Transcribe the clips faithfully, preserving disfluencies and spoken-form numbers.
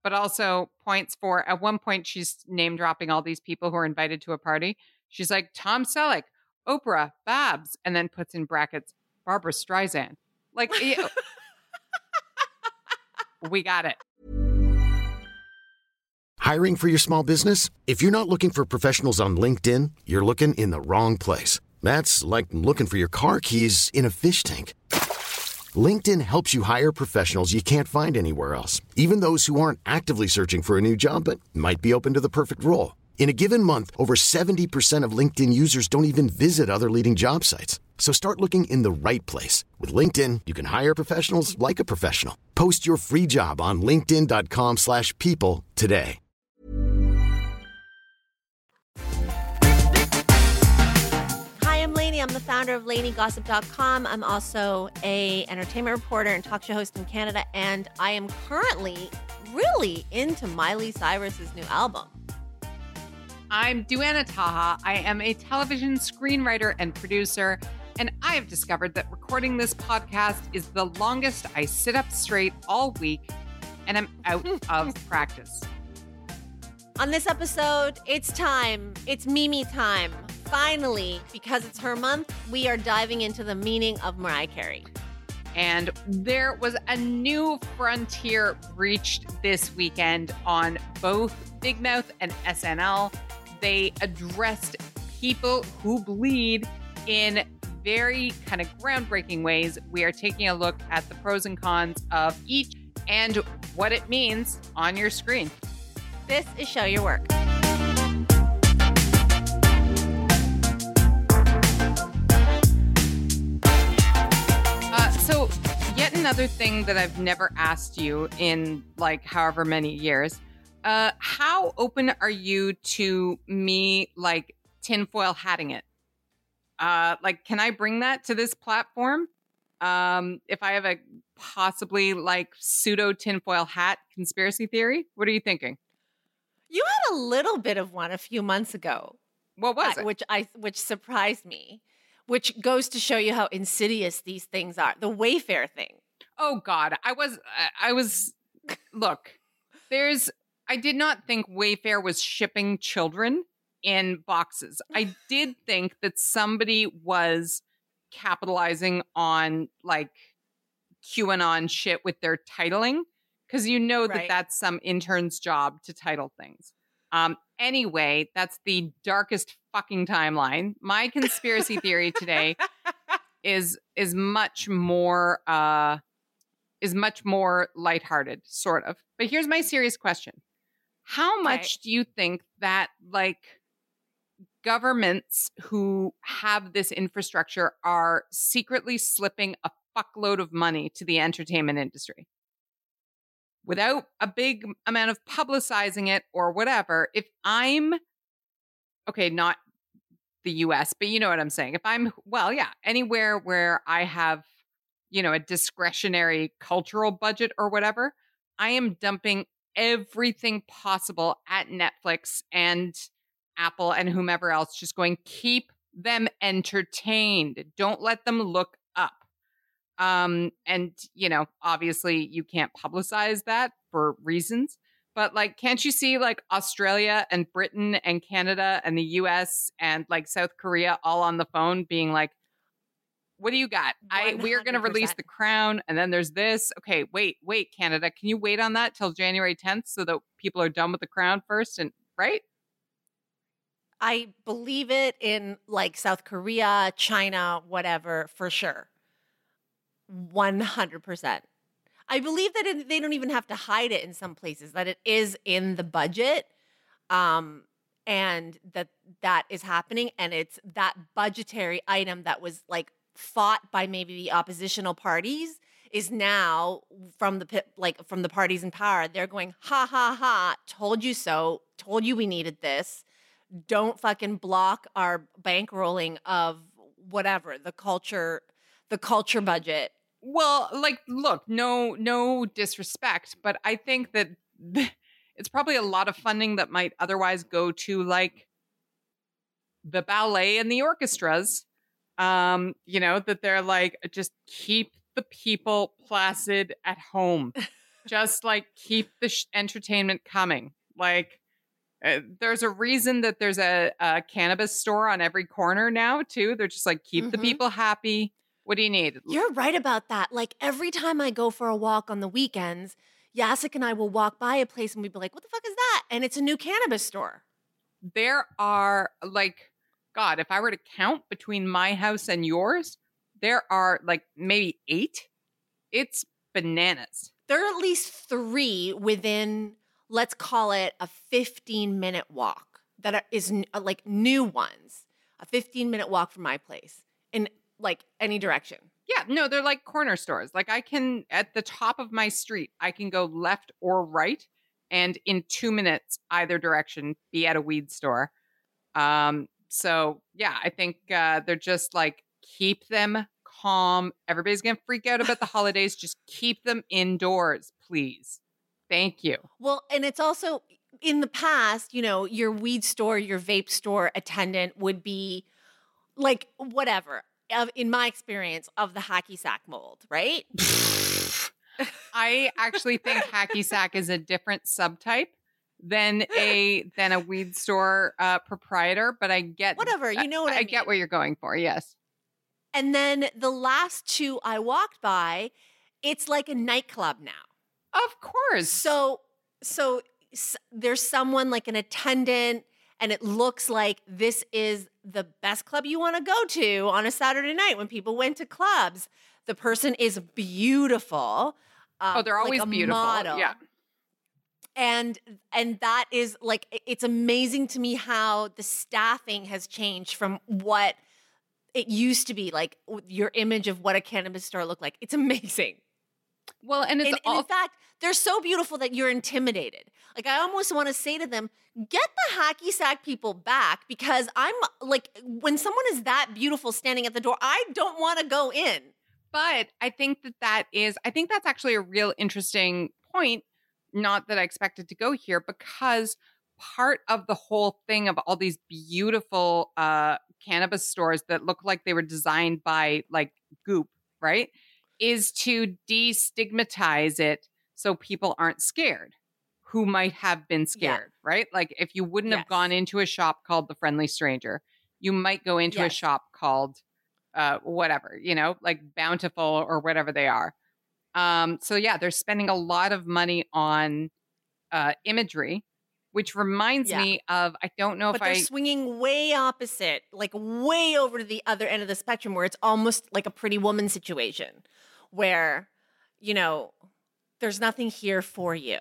but also points for, at one point, she's name dropping all these people who are invited to a party. She's like, Tom Selleck, Oprah, Babs, and then puts in brackets, Barbara Streisand. Like, it, we got it. Hiring for your small business? If you're not looking for professionals on LinkedIn, you're looking in the wrong place. That's like looking for your car keys in a fish tank. LinkedIn helps you hire professionals you can't find anywhere else, even those who aren't actively searching for a new job but might be open to the perfect role. In a given month, over seventy percent of LinkedIn users don't even visit other leading job sites. So start looking in the right place. With LinkedIn, you can hire professionals like a professional. Post your free job on linkedin dot com slash people today. Hi, I'm Lainey. I'm the founder of Lainey Gossip dot com. I'm also a entertainment reporter and talk show host in Canada, and I am currently really into Miley Cyrus's new album. I'm Duana Taha. I am a television screenwriter and producer, and I have discovered that recording this podcast is the longest I sit up straight all week, and I'm out of practice. On this episode, it's time. It's Mimi time. Finally, because it's her month, we are diving into the meaning of Mariah Carey. And there was a new frontier breached this weekend on both Big Mouth and S N L. They addressed people who bleed in very kind of groundbreaking ways. We are taking a look at the pros and cons of each and what it means on your screen. This is Show Your Work. Uh, so yet another thing that I've never asked you in like however many years. Uh, how open are you to me like tinfoil hatting it? Uh, like, can I bring that to this platform? Um, if I have a possibly like pseudo tinfoil hat conspiracy theory, what are you thinking? You had a little bit of one a few months ago. What was I, it? Which I which surprised me, which goes to show you how insidious these things are. The Wayfair thing. Oh God, I was I was look, there's I did not think Wayfair was shipping children in boxes. I did think that somebody was capitalizing on like QAnon shit with their titling, because you know that Right. that's some intern's job to title things. Um, anyway, that's the darkest fucking timeline. My conspiracy theory today is is much more uh, is much more lighthearted, sort of. But here's my serious question. How much Okay. do you think that like governments who have this infrastructure are secretly slipping a fuckload of money to the entertainment industry without a big amount of publicizing it or whatever? If I'm, okay, not the U S, but you know what I'm saying. If I'm, well, yeah, anywhere where I have, you know, a discretionary cultural budget or whatever, I am dumping everything possible at Netflix and Apple and whomever else, just going, keep them entertained. Don't let them look up. Um, and, you know, obviously you can't publicize that for reasons, but like, can't you see like Australia and Britain and Canada and the U S and like South Korea all on the phone being like, what do you got? I we are going to release The Crown, and then there's this. Okay, wait, wait, Canada, can you wait on that till January tenth so that people are done with The Crown first? And right? I believe it in like South Korea, China, whatever, for sure. one hundred percent. I believe that it, they don't even have to hide it in some places, that it is in the budget, um, and that that is happening. And it's that budgetary item that was like fought by maybe the oppositional parties is now from the pi- like from the parties in power. They're going, ha, ha, ha, told you so, told you we needed this. Don't fucking block our bankrolling of whatever, the culture, the culture budget. Well, like, look, no, no disrespect, but I think that it's probably a lot of funding that might otherwise go to like the ballet and the orchestras. Um, you know, that they're like, just keep the people placid at home. Just like keep the sh- entertainment coming. Like uh, there's a reason that there's a, a cannabis store on every corner now too. They're just like, keep the Mhm. people happy. What do you need? You're right about that. Like every time I go for a walk on the weekends, Yasik and I will walk by a place and we'd be like, what the fuck is that? And it's a new cannabis store. There are like, God, if I were to count between my house and yours, there are like maybe eight. It's bananas. There are at least three within, let's call it a fifteen minute walk that are, is n- uh, like new ones. A fifteen minute walk from my place in like any direction. Yeah, no, they're like corner stores. Like I can, at the top of my street, I can go left or right. And in two minutes, either direction, be at a weed store. Um, so yeah, I think uh, they're just like, keep them calm. Everybody's going to freak out about the holidays. Just keep them indoors, please. Thank you. Well, and it's also in the past, you know, your weed store, your vape store attendant would be like whatever, of, in my experience, of the hacky sack mold, right? I actually think hacky sack is a different subtype than a than a weed store uh, proprietor, but I get Whatever, you know what I, I mean. get what you're going for. Yes. And then the last two I walked by, it's like a nightclub now. Of course. So, so s- there's someone like an attendant, and it looks like this is the best club you want to go to on a Saturday night when people went to clubs. The person is beautiful. Um, oh, they're always like a beautiful. model. Yeah. And and that is like, it's amazing to me how the staffing has changed from what it used to be, like your image of what a cannabis store looked like. It's amazing. Well, and it's And, all and in fact, they're so beautiful that you're intimidated. Like I almost want to say to them, get the hacky sack people back, because I'm like, when someone is that beautiful standing at the door, I don't want to go in. But I think that that is, I think that's actually a real interesting point. Not that I expected to go here, because part of the whole thing of all these beautiful uh, cannabis stores that look like they were designed by like Goop, right, is to destigmatize it so people aren't scared who might have been scared, yeah. right? Like if you wouldn't Yes. have gone into a shop called The Friendly Stranger, you might go into Yes. a shop called uh, whatever, you know, like Bountiful or whatever they are. Um, so yeah, they're spending a lot of money on uh, imagery, which reminds Yeah. me of, I don't know But if they're I, swinging way opposite, like way over to the other end of the spectrum, where it's almost like a Pretty Woman situation where, you know, there's nothing here for you.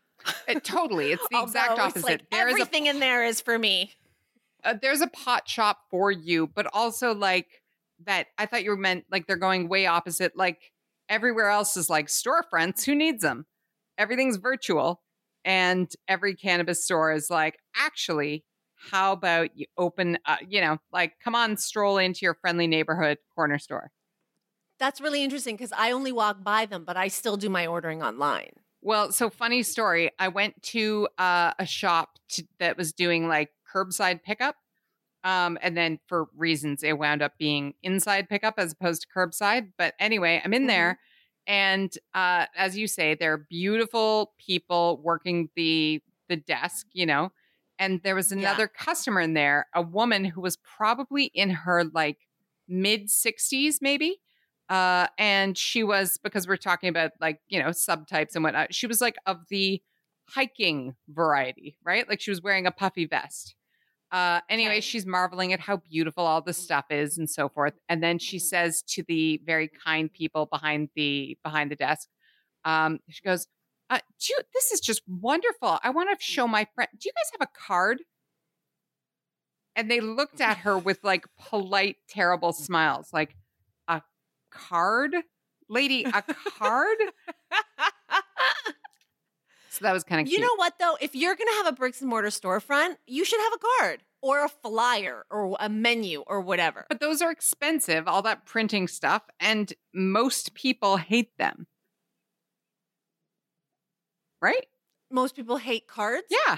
it, totally, it's the exact Although opposite. It's like There is a everything in there is for me. uh, there's a pot shop for you, but also like that. I thought you meant like they're going way opposite. Like everywhere else is like storefronts. Who needs them? Everything's virtual, and every cannabis store is like, actually, how about you open? Uh, you know, like come on, stroll into your friendly neighborhood corner store. That's really interesting because I only walk by them, but I still do my ordering online. Well, so funny story. I went to uh, a shop to, that was doing like curbside pickup. Um, and then for reasons, it wound up being inside pickup as opposed to curbside. But anyway, I'm in Mhm. there. And uh, as you say, they're beautiful people working the the desk, you know. And there was another Yeah. customer in there, a woman who was probably in her like mid sixties, maybe. Uh, and she was, because we're talking about like, you know, subtypes and whatnot, she was like of the hiking variety, right? Like she was wearing a puffy vest. Uh, anyway, Okay. she's marveling at how beautiful all this stuff is and so forth. And then she says to the very kind people behind the behind the desk, um, she goes, uh, do you, this is just wonderful. I want to show my friend. Do you guys have a card? And they looked at her with like polite, terrible smiles, like, a card? Lady, a card? So that was kind of cute. You know what, though? If you're going to have a bricks and mortar storefront, you should have a card or a flyer or a menu or whatever. But those are expensive, all that printing stuff, and most people hate them. Right? Most people hate cards. Yeah.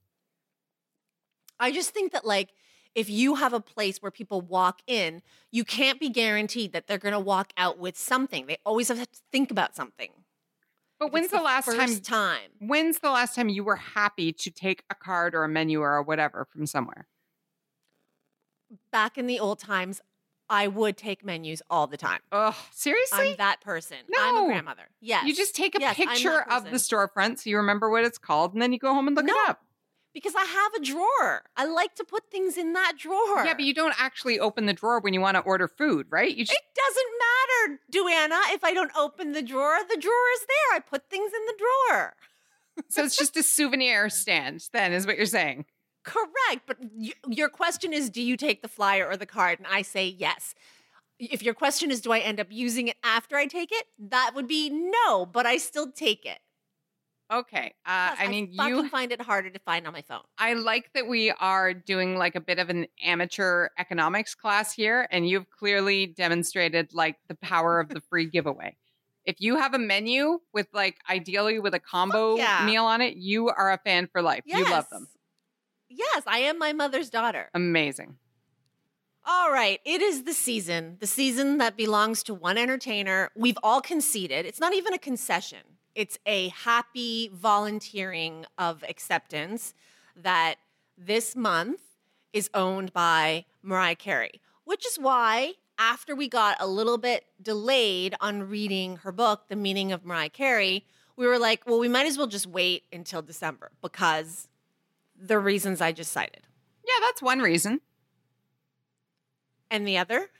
I just think that, like, if you have a place where people walk in, you can't be guaranteed that they're going to walk out with something. They always have to think about something. But If when's it's the last time, first time? when's the last time you were happy to take a card or a menu or whatever from somewhere? Back in the old times, I would take menus all the time. Oh, seriously? I'm that person. I'm No. a grandmother. Yes. You just take a Yes, I'm that picture of the person. storefront so you remember what it's called, and then you go home and look No. it up. Because I have a drawer. I like to put things in that drawer. Yeah, but you don't actually open the drawer when you want to order food, right? You just It doesn't matter, Duana, if I don't open the drawer. The drawer is there. I put things in the drawer. so it's just a souvenir stand, then, is what you're saying. Correct. But y- your question is, do you take the flyer or the card? And I say yes. If your question is, do I end up using it after I take it? That would be no, but I still take it. Okay. Uh, Plus, I mean, fucking you. find it harder to find on my phone. I like that we are doing like a bit of an amateur economics class here, and you've clearly demonstrated like the power of the free giveaway. If you have a menu with like ideally with a combo yeah. meal on it, you are a fan for life. Yes. You love them. Yes, I am my mother's daughter. Amazing. All right, it is the season, the season that belongs to one entertainer. We've all conceded. It's not even a concession. It's a happy volunteering of acceptance that this month is owned by Mariah Carey, which is why after we got a little bit delayed on reading her book, The Meaning of Mariah Carey, we were like, well, we might as well just wait until December because the reasons I just cited. Yeah, that's one reason. And the other?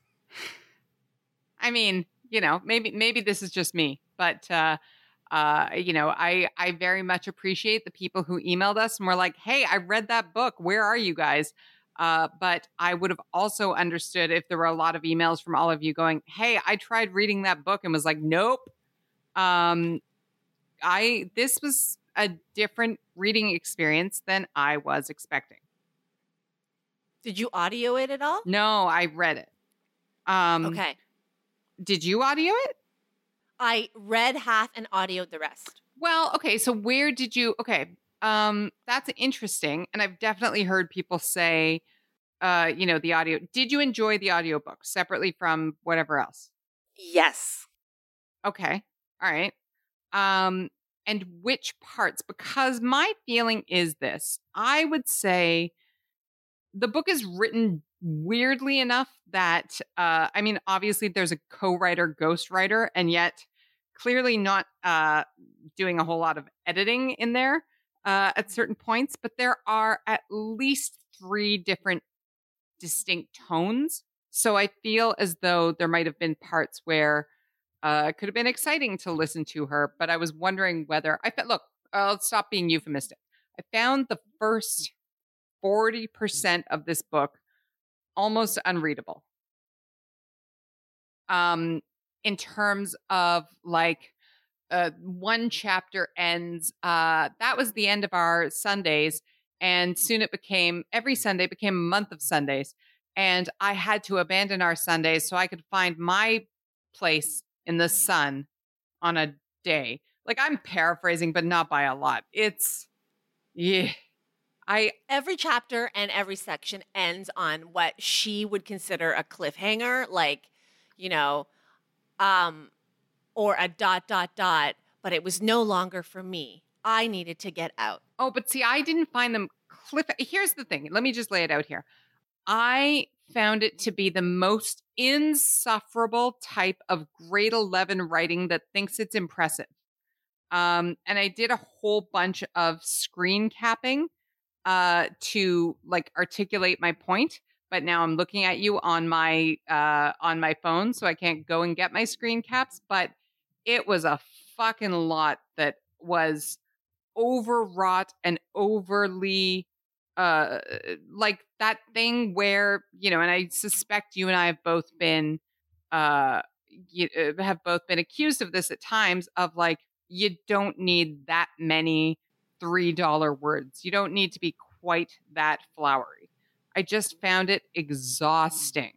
I mean, you know, maybe maybe this is just me, but uh, uh, you know, I I very much appreciate the people who emailed us and were like, "Hey, I read that book. Where are you guys?" Uh, but I would have also understood if there were a lot of emails from all of you going, "Hey, I tried reading that book and was like, nope." Um, I this was a different reading experience than I was expecting. Did you audio it at all? No, I read it. Um, Okay. Did you audio it? I read half and audioed the rest. Well, okay. So where did you? Okay, um, that's interesting, and I've definitely heard people say, uh, you know, the audio. Did you enjoy the audiobook separately from whatever else? Yes. Okay, all right. Um, and which parts? Because my feeling is this: I would say the book is written weirdly enough that, uh, I mean, obviously there's a co-writer, ghostwriter, and yet clearly not uh, doing a whole lot of editing in there uh, at certain points. But there are at least three different distinct tones. So I feel as though there might have been parts where uh, it could have been exciting to listen to her, but I was wondering whether I felt, look, I'll stop being euphemistic. I found the first forty percent of this book almost unreadable. Um, in terms of like, uh, one chapter ends, uh, that was the end of our Sundays. And soon it became, every Sunday became a month of Sundays. And I had to abandon our Sundays so I could find my place in the sun on a day. Like, I'm paraphrasing, but not by a lot. It's, yeah. I Every chapter and every section ends on what she would consider a cliffhanger, like, you know, um, or a dot, dot, dot, but it was no longer for me. I needed to get out. Oh, but see, I didn't find them cliff. Here's the thing. Let me just lay it out here. I found it to be the most insufferable type of grade eleven writing that thinks it's impressive. Um, and I did a whole bunch of screen capping uh, to like articulate my point. But now I'm looking at you on my uh, on my phone, so I can't go and get my screen caps. But it was a fucking lot that was overwrought and overly uh like that thing where, you know, and I suspect you and I have both been uh you, uh, have both been accused of this at times of like, you don't need that many three dollar words. You don't need to be quite that flowery. I just found it exhausting.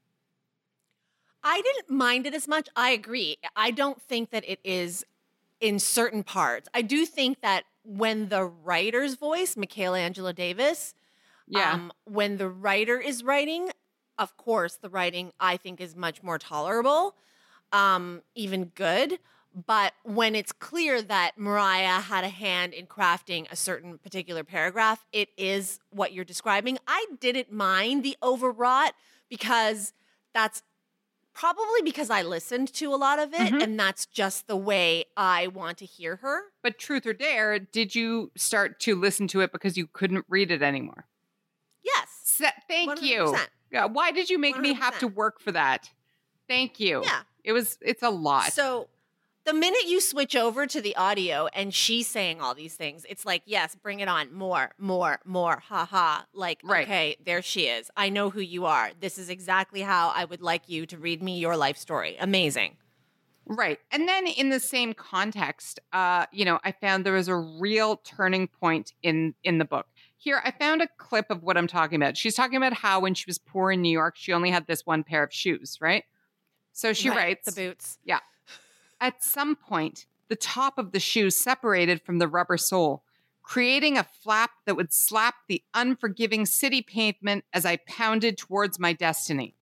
I didn't mind it as much. I agree. I don't think that it is in certain parts. I do think that when the writer's voice, Michaela Angela Davis, Yeah. um, when the writer is writing, of course, the writing I think is much more tolerable, um, even good. But when it's clear that Mariah had a hand in crafting a certain particular paragraph, it is what you're describing. I didn't mind the overwrought because that's probably because I listened to a lot of it, Mhm. and that's just the way I want to hear her. But truth or dare, did you start to listen to it because you couldn't read it anymore? Yes. Se- thank one hundred you. percent. Yeah, why did you make me have to one hundred percent. work for that? Thank you. Yeah. It was, it's a lot. So the minute you switch over to the audio and she's saying all these things, it's like, yes, bring it on. More, more, more. Ha ha. Like, Right. okay, there she is. I know who you are. This is exactly how I would like you to read me your life story. Amazing. Right. And then in the same context, uh, you know, I found there was a real turning point in in the book. Here, I found a clip of what I'm talking about. She's talking about how when she was poor in New York, she only had this one pair of shoes, right? So she Right, writes, the boots. yeah. At some point, the top of the shoe separated from the rubber sole, creating a flap that would slap the unforgiving city pavement as I pounded towards my destiny.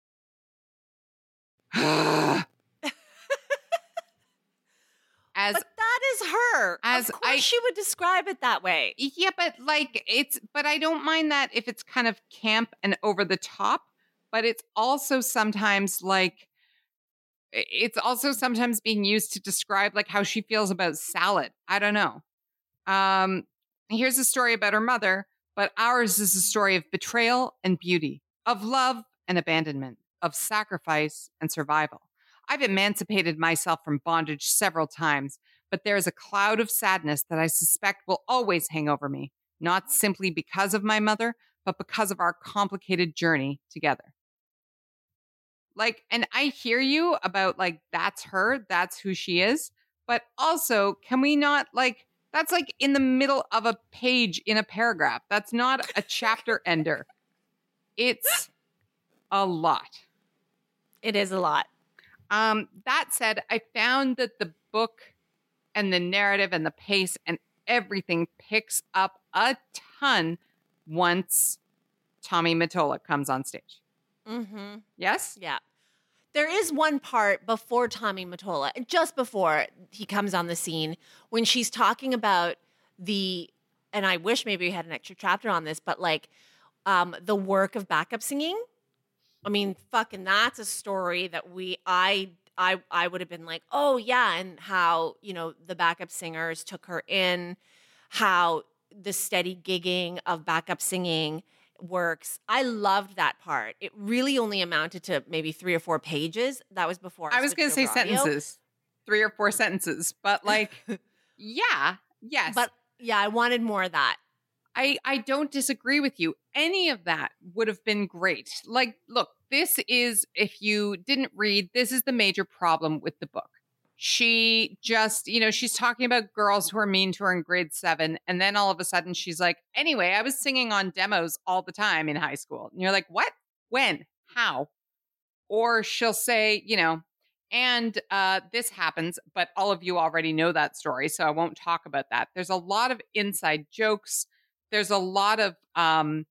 As But that is her. as of course I- she would describe it that way. Yeah, but like it's, but I don't mind that if it's kind of camp and over the top, but it's also sometimes like, it's also sometimes being used to describe like how she feels about salad. I don't know. Um, here's a story about her mother, but ours is a story of betrayal and beauty, of love and abandonment, of sacrifice and survival. I've emancipated myself from bondage several times, but there is a cloud of sadness that I suspect will always hang over me, not simply because of my mother, but because of our complicated journey together. Like, and I hear you about like, that's her, that's who she is. But also, can we not like, that's like in the middle of a page in a paragraph. That's not a chapter ender. It's a lot. It is a lot. Um, that said, I found that the book and the narrative and the pace and everything picks up a ton once Tommy Mottola comes on stage. Mm-hmm. Yes? Yeah. There is one part before Tommy Mottola, just before he comes on the scene, when she's talking about the, and I wish maybe we had an extra chapter on this, but like um, the work of backup singing. I mean, fucking that's a story that we, I, I, I would have been like, oh yeah, and how, you know, the backup singers took her in, how the steady gigging of backup singing works. I loved that part. It really only amounted to maybe three or four pages. That was before I, I was going to say switched over audio. sentences, three or four sentences, but like, yeah, yes. But yeah, I wanted more of that. I, I don't disagree with you. Any of that would have been great. Like, look, this is, if you didn't read, this is the major problem with the book. She just, you know, she's talking about girls who are mean to her in grade seven. And then all of a sudden she's like, anyway, I was singing on demos all the time in high school. And you're like, what? When? How? Or she'll say, you know, and uh, this happens, but all of you already know that story. So I won't talk about that. There's a lot of inside jokes. There's a lot of um,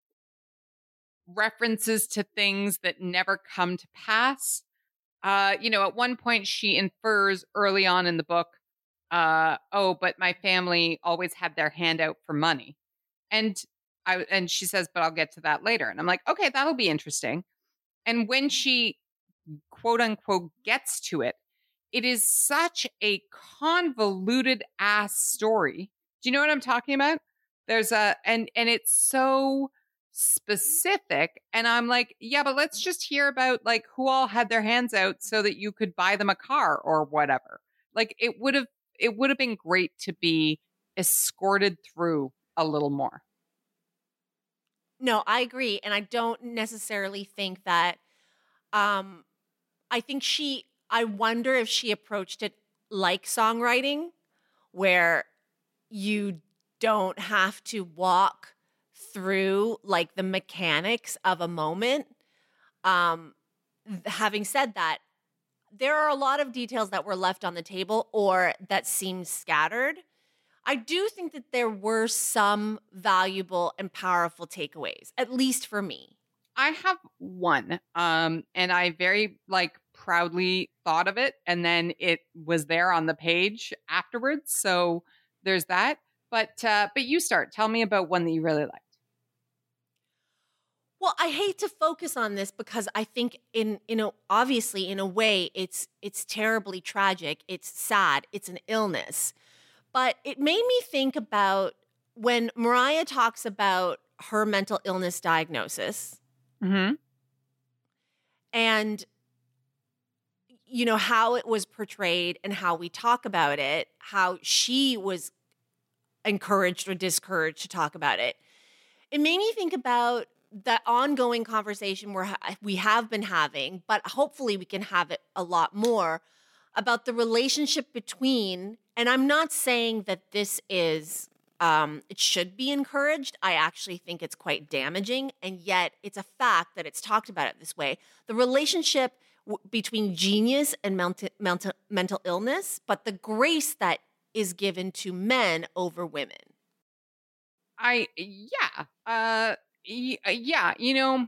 references to things that never come to pass. Uh, you know, at one point she infers early on in the book, uh, oh, but my family always had their hand out for money. And I and she says, but I'll get to that later. And I'm like, okay, that'll be interesting. And when she quote unquote gets to it, it is such a convoluted ass story. Do you know what I'm talking about? There's a, and, and it's so specific. And I'm like, yeah, but let's just hear about like who all had their hands out so that you could buy them a car or whatever. Like it would have, it would have been great to be escorted through a little more. No, I agree. And I don't necessarily think that, um, I think she, I wonder if she approached it like songwriting, where you don't have to walk through like the mechanics of a moment. Um, having said that, there are a lot of details that were left on the table or that seemed scattered. I do think that there were some valuable and powerful takeaways, at least for me. I have one, um, and I very like proudly thought of it, and then it was there on the page afterwards. So there's that. But uh, but you start. Tell me about one that you really liked. Well, I hate to focus on this because I think in you know obviously in a way it's it's terribly tragic. It's sad. It's an illness. But it made me think about when Mariah talks about her mental illness diagnosis Mm-hmm. and you know how it was portrayed and how we talk about it, how she was encouraged or discouraged to talk about it. It made me think about the ongoing conversation we're ha- we have been having, but hopefully we can have it a lot more about the relationship between, and I'm not saying that this is, um, it should be encouraged. I actually think it's quite damaging, and yet it's a fact that it's talked about it this way. The relationship w- between genius and mental, mental, mental illness, but the grace that is given to men over women. I yeah. Uh y- uh, yeah, you know,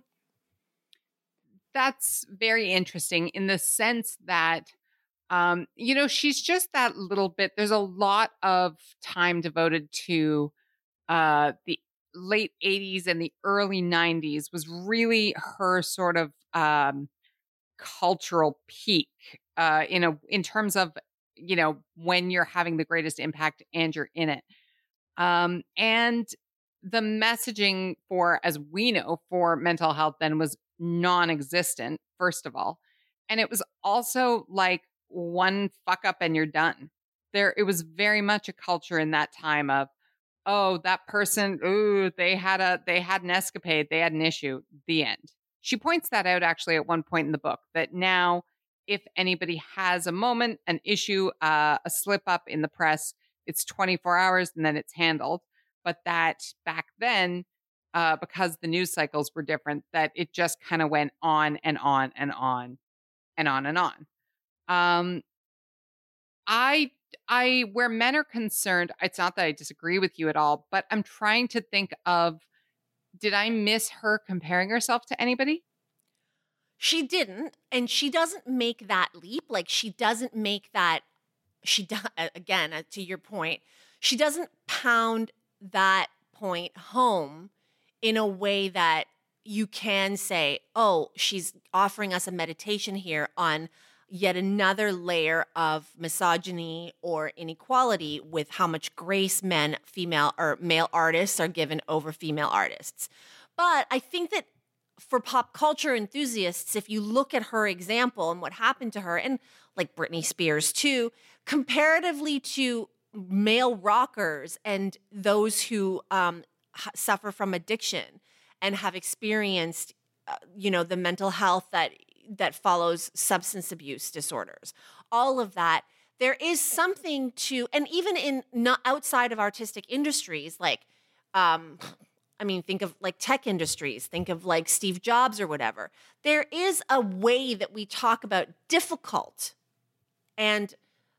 that's very interesting in the sense that um you know, she's just that little bit. There's a lot of time devoted to uh the late eighties and the early nineties was really her sort of um cultural peak uh in a in terms of, you know, when you're having the greatest impact and you're in it. Um, and the messaging for, as we know, for mental health then was non existent, first of all. And it was also like one fuck up and you're done. There, it was very much a culture in that time of, oh, that person, ooh, they had a, they had an escapade, they had an issue, the end. She points that out actually at one point in the book that now, if anybody has a moment, an issue, uh, a slip up in the press, it's twenty-four hours and then it's handled. But that back then, uh, because the news cycles were different, that it just kind of went on and on and on and on and on. Um, I, I, where men are concerned, it's not that I disagree with you at all, but I'm trying to think of, did I miss her comparing herself to anybody? She didn't, and she doesn't make that leap. Like she doesn't make that. She does again uh, to your point. She doesn't pound that point home in a way that you can say, "Oh, she's offering us a meditation here on yet another layer of misogyny or inequality with how much grace men, female or male artists are given over female artists." But I think that for pop culture enthusiasts, if you look at her example and what happened to her, and like Britney Spears too, comparatively to male rockers and those who um, h- suffer from addiction and have experienced, uh, you know, the mental health that that follows substance abuse disorders, all of that, there is something to, and even in not outside of artistic industries, like, um, I mean, think of like tech industries, think of like Steve Jobs or whatever. There is a way that we talk about difficult, and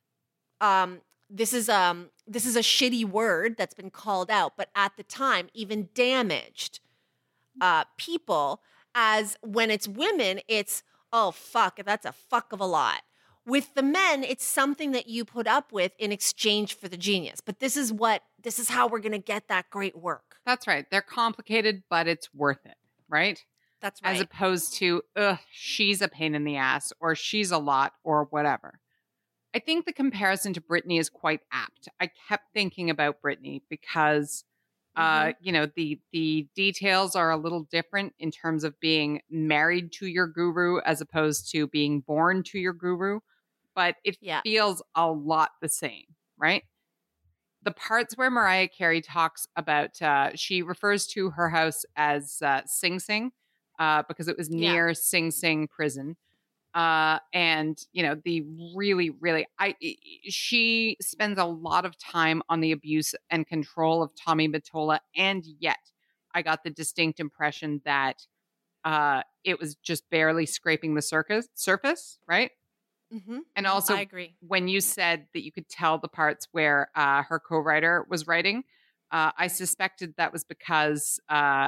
um, this is um this is a shitty word that's been called out, but at the time, even damaged uh, people, as when it's women, it's oh fuck, that's a fuck of a lot. With the men, it's something that you put up with in exchange for the genius. But this is what this is how we're going to get that great work. That's right. They're complicated, but it's worth it, right? That's right. As opposed to, ugh, she's a pain in the ass or she's a lot or whatever. I think the comparison to Britney is quite apt. I kept thinking about Britney because, uh, Mhm. you know, the the details are a little different in terms of being married to your guru as opposed to being born to your guru, but it Yeah. feels a lot the same, right? The parts where Mariah Carey talks about, uh, she refers to her house as uh, Sing Sing uh, because it was Yeah. near Sing Sing prison. Uh, and, you know, the really, really, I, I- she spends a lot of time on the abuse and control of Tommy Mottola. And yet I got the distinct impression that uh, it was just barely scraping the circus, surface, right? Mm-hmm. And I also, agree. when you said that you could tell the parts where uh, her co-writer was writing, uh, I suspected that was because uh,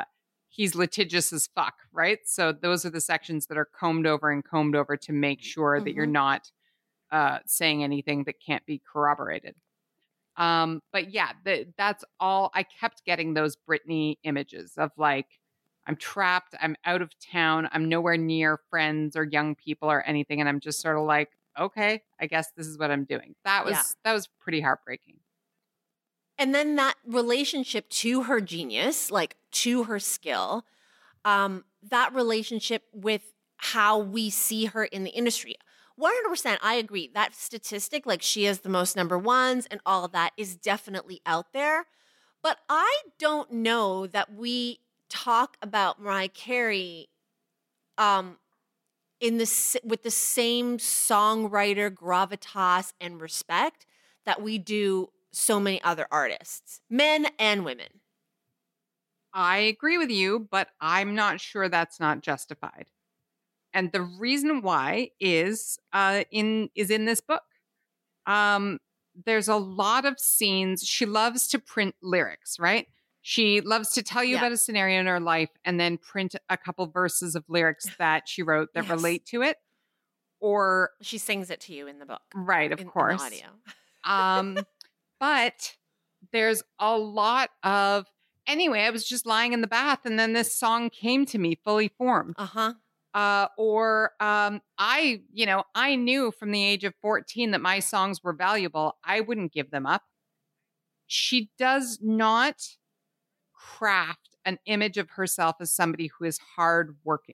he's litigious as fuck, right? So those are the sections that are combed over and combed over to make sure that you're Mhm. not uh, saying anything that can't be corroborated. Um, but yeah, the, that's all. I kept getting those Britney images of like, I'm trapped, I'm out of town, I'm nowhere near friends or young people or anything. And I'm just sort of like, okay, I guess this is what I'm doing. That was, Yeah. that was pretty heartbreaking. And then that relationship to her genius, like to her skill, um, that relationship with how we see her in the industry. one hundred percent, I agree. That statistic, like she has the most number ones and all of that, is definitely out there. But I don't know that we talk about Mariah Carey um, in the s- with the same songwriter gravitas and respect that we do so many other artists, men and women. I agree with you, but I'm not sure that's not justified. And the reason why is uh, in is in this book. Um, there's a lot of scenes. She loves to print lyrics, right? She loves to tell you Yeah. about a scenario in her life and then print a couple verses of lyrics that she wrote that Yes. relate to it. Or, She sings it to you in the book, right, of in, in the course. audio. Um, but there's a lot of, anyway, I was just lying in the bath and then this song came to me fully formed. Uh-huh. Uh, or um, I, you know, I knew from the age of fourteen that my songs were valuable. I wouldn't give them up. She does not craft an image of herself as somebody who is hardworking.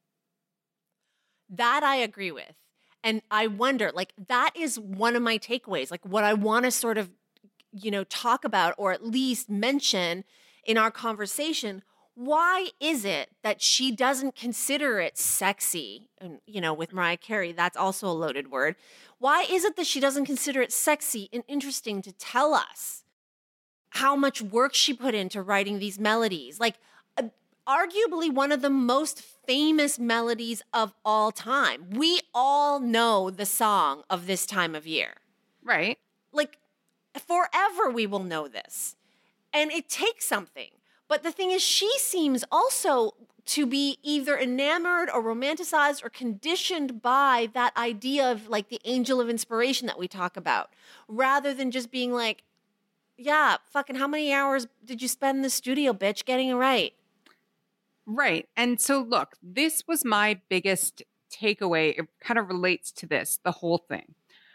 That I agree with. And I wonder, like, that is one of my takeaways. Like, what I want to sort of, you know, talk about or at least mention in our conversation. Why is it that she doesn't consider it sexy? And, you know, with Mariah Carey, that's also a loaded word. Why is it that she doesn't consider it sexy and interesting to tell us how much work she put into writing these melodies? Like, uh, arguably one of the most famous melodies of all time. We all know the song of This Time of Year. Right. Like, forever we will know this. And it takes something. But the thing is, she seems also to be either enamored or romanticized or conditioned by that idea of like the angel of inspiration that we talk about, rather than just being like, yeah, fucking how many hours did you spend in the studio, bitch, getting it right? Right. And so, look, this was my biggest takeaway. It kind of relates to this, the whole thing.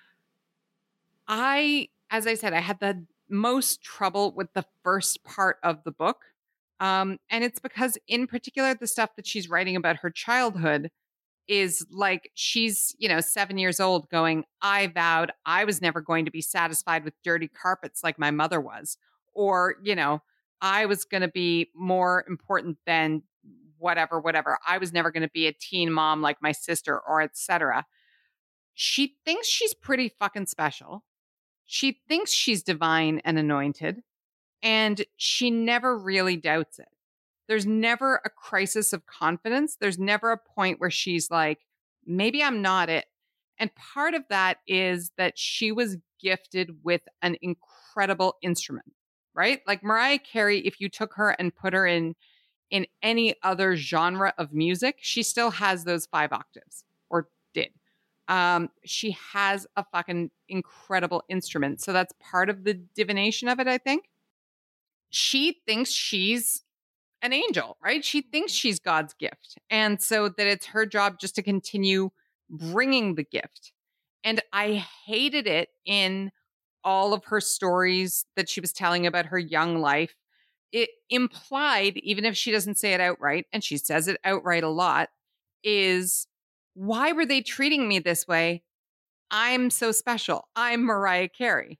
I, as I said, I had the most trouble with the first part of the book. Um, and it's because, in particular, the stuff that she's writing about her childhood is like she's, you know, seven years old going, I vowed I was never going to be satisfied with dirty carpets like my mother was. Or, you know, I was going to be more important than whatever, whatever. I was never going to be a teen mom like my sister or et cetera. She thinks she's pretty fucking special. She thinks she's divine and anointed. And she never really doubts it. There's never a crisis of confidence. There's never a point where she's like, maybe I'm not it. And part of that is that she was gifted with an incredible instrument, right? Like Mariah Carey, if you took her and put her in in any other genre of music, she still has those five octaves, or did. Um, she has a fucking incredible instrument. So that's part of the divination of it, I think. She thinks she's an angel, right? She thinks she's God's gift. And so that it's her job just to continue bringing the gift. And I hated it in all of her stories that she was telling about her young life. It implied, even if she doesn't say it outright, and she says it outright a lot, is why were they treating me this way? I'm so special. I'm Mariah Carey.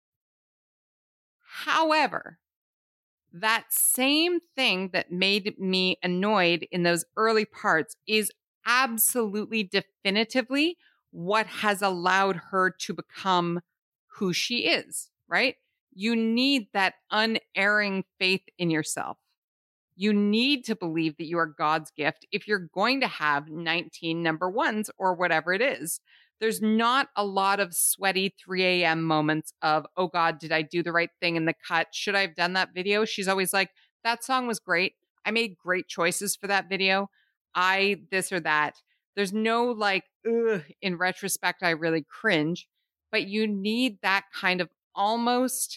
However, that same thing that made me annoyed in those early parts is absolutely definitively what has allowed her to become who she is, right? You need that unerring faith in yourself. You need to believe that you are God's gift if you're going to have nineteen number ones or whatever it is. There's not a lot of sweaty three a.m. moments of, oh God, did I do the right thing in the cut? Should I have done that video? She's always like, that song was great. I made great choices for that video. I this or that. There's no like, ugh, in retrospect, I really cringe. But you need that kind of almost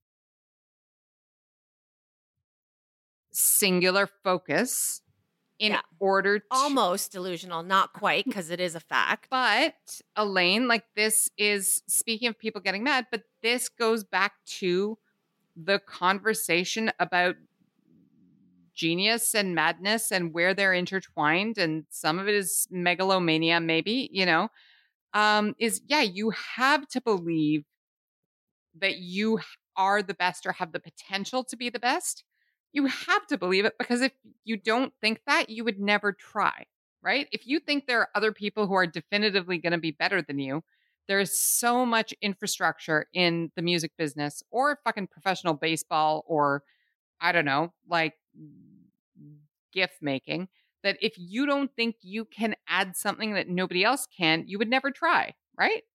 singular focus in Yeah. order to Almost delusional, not quite, because it is a fact. But Elaine, like this is speaking of people getting mad, but this goes back to the conversation about genius and madness and where they're intertwined. And some of it is megalomania, maybe, you know, um, is yeah, you have to believe that you are the best or have the potential to be the best. You have to believe it, because if you don't think that, you would never try, right? If you think there are other people who are definitively going to be better than you, there's so much infrastructure in the music business or fucking professional baseball or, I don't know, like gift making, that if you don't think you can add something that nobody else can, you would never try, right?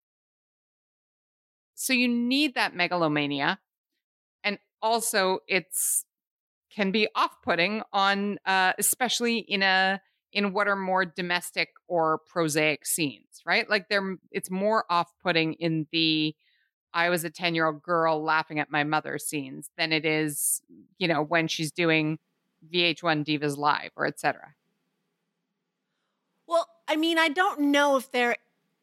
So you need that megalomania. And also it's can be off-putting on uh especially in a in what are more domestic or prosaic scenes, right? Like they're it's more off-putting in the I was a ten-year-old girl laughing at my mother scenes than it is, you know, when she's doing V H one Divas Live or et cetera. Well, I mean, I don't know if there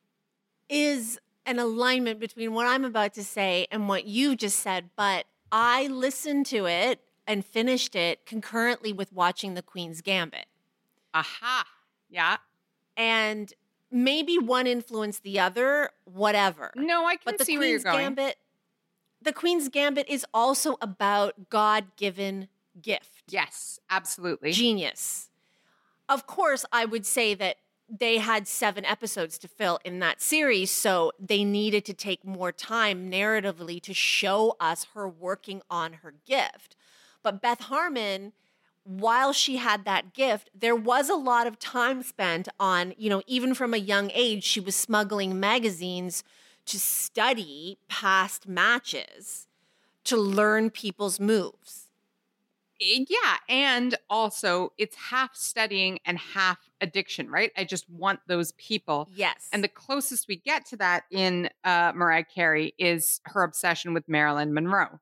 is an alignment between what I'm about to say and what you just said, but I listened to it and finished it concurrently with watching The Queen's Gambit. Aha. Yeah. And maybe one influenced the other, whatever. No, I can but the see Queen's where you're going. Gambit, the Queen's Gambit is also about God-given gift. Yes, absolutely. Genius. Of course, I would say that they had seven episodes to fill in that series, so they needed to take more time narratively to show us her working on her gift. But Beth Harmon, while she had that gift, there was a lot of time spent on, you know, even from a young age, she was smuggling magazines to study past matches, to learn people's moves. Yeah. And also, it's half studying and half addiction, right? I just want those people. Yes. And the closest we get to that in uh, Mariah Carey is her obsession with Marilyn Monroe.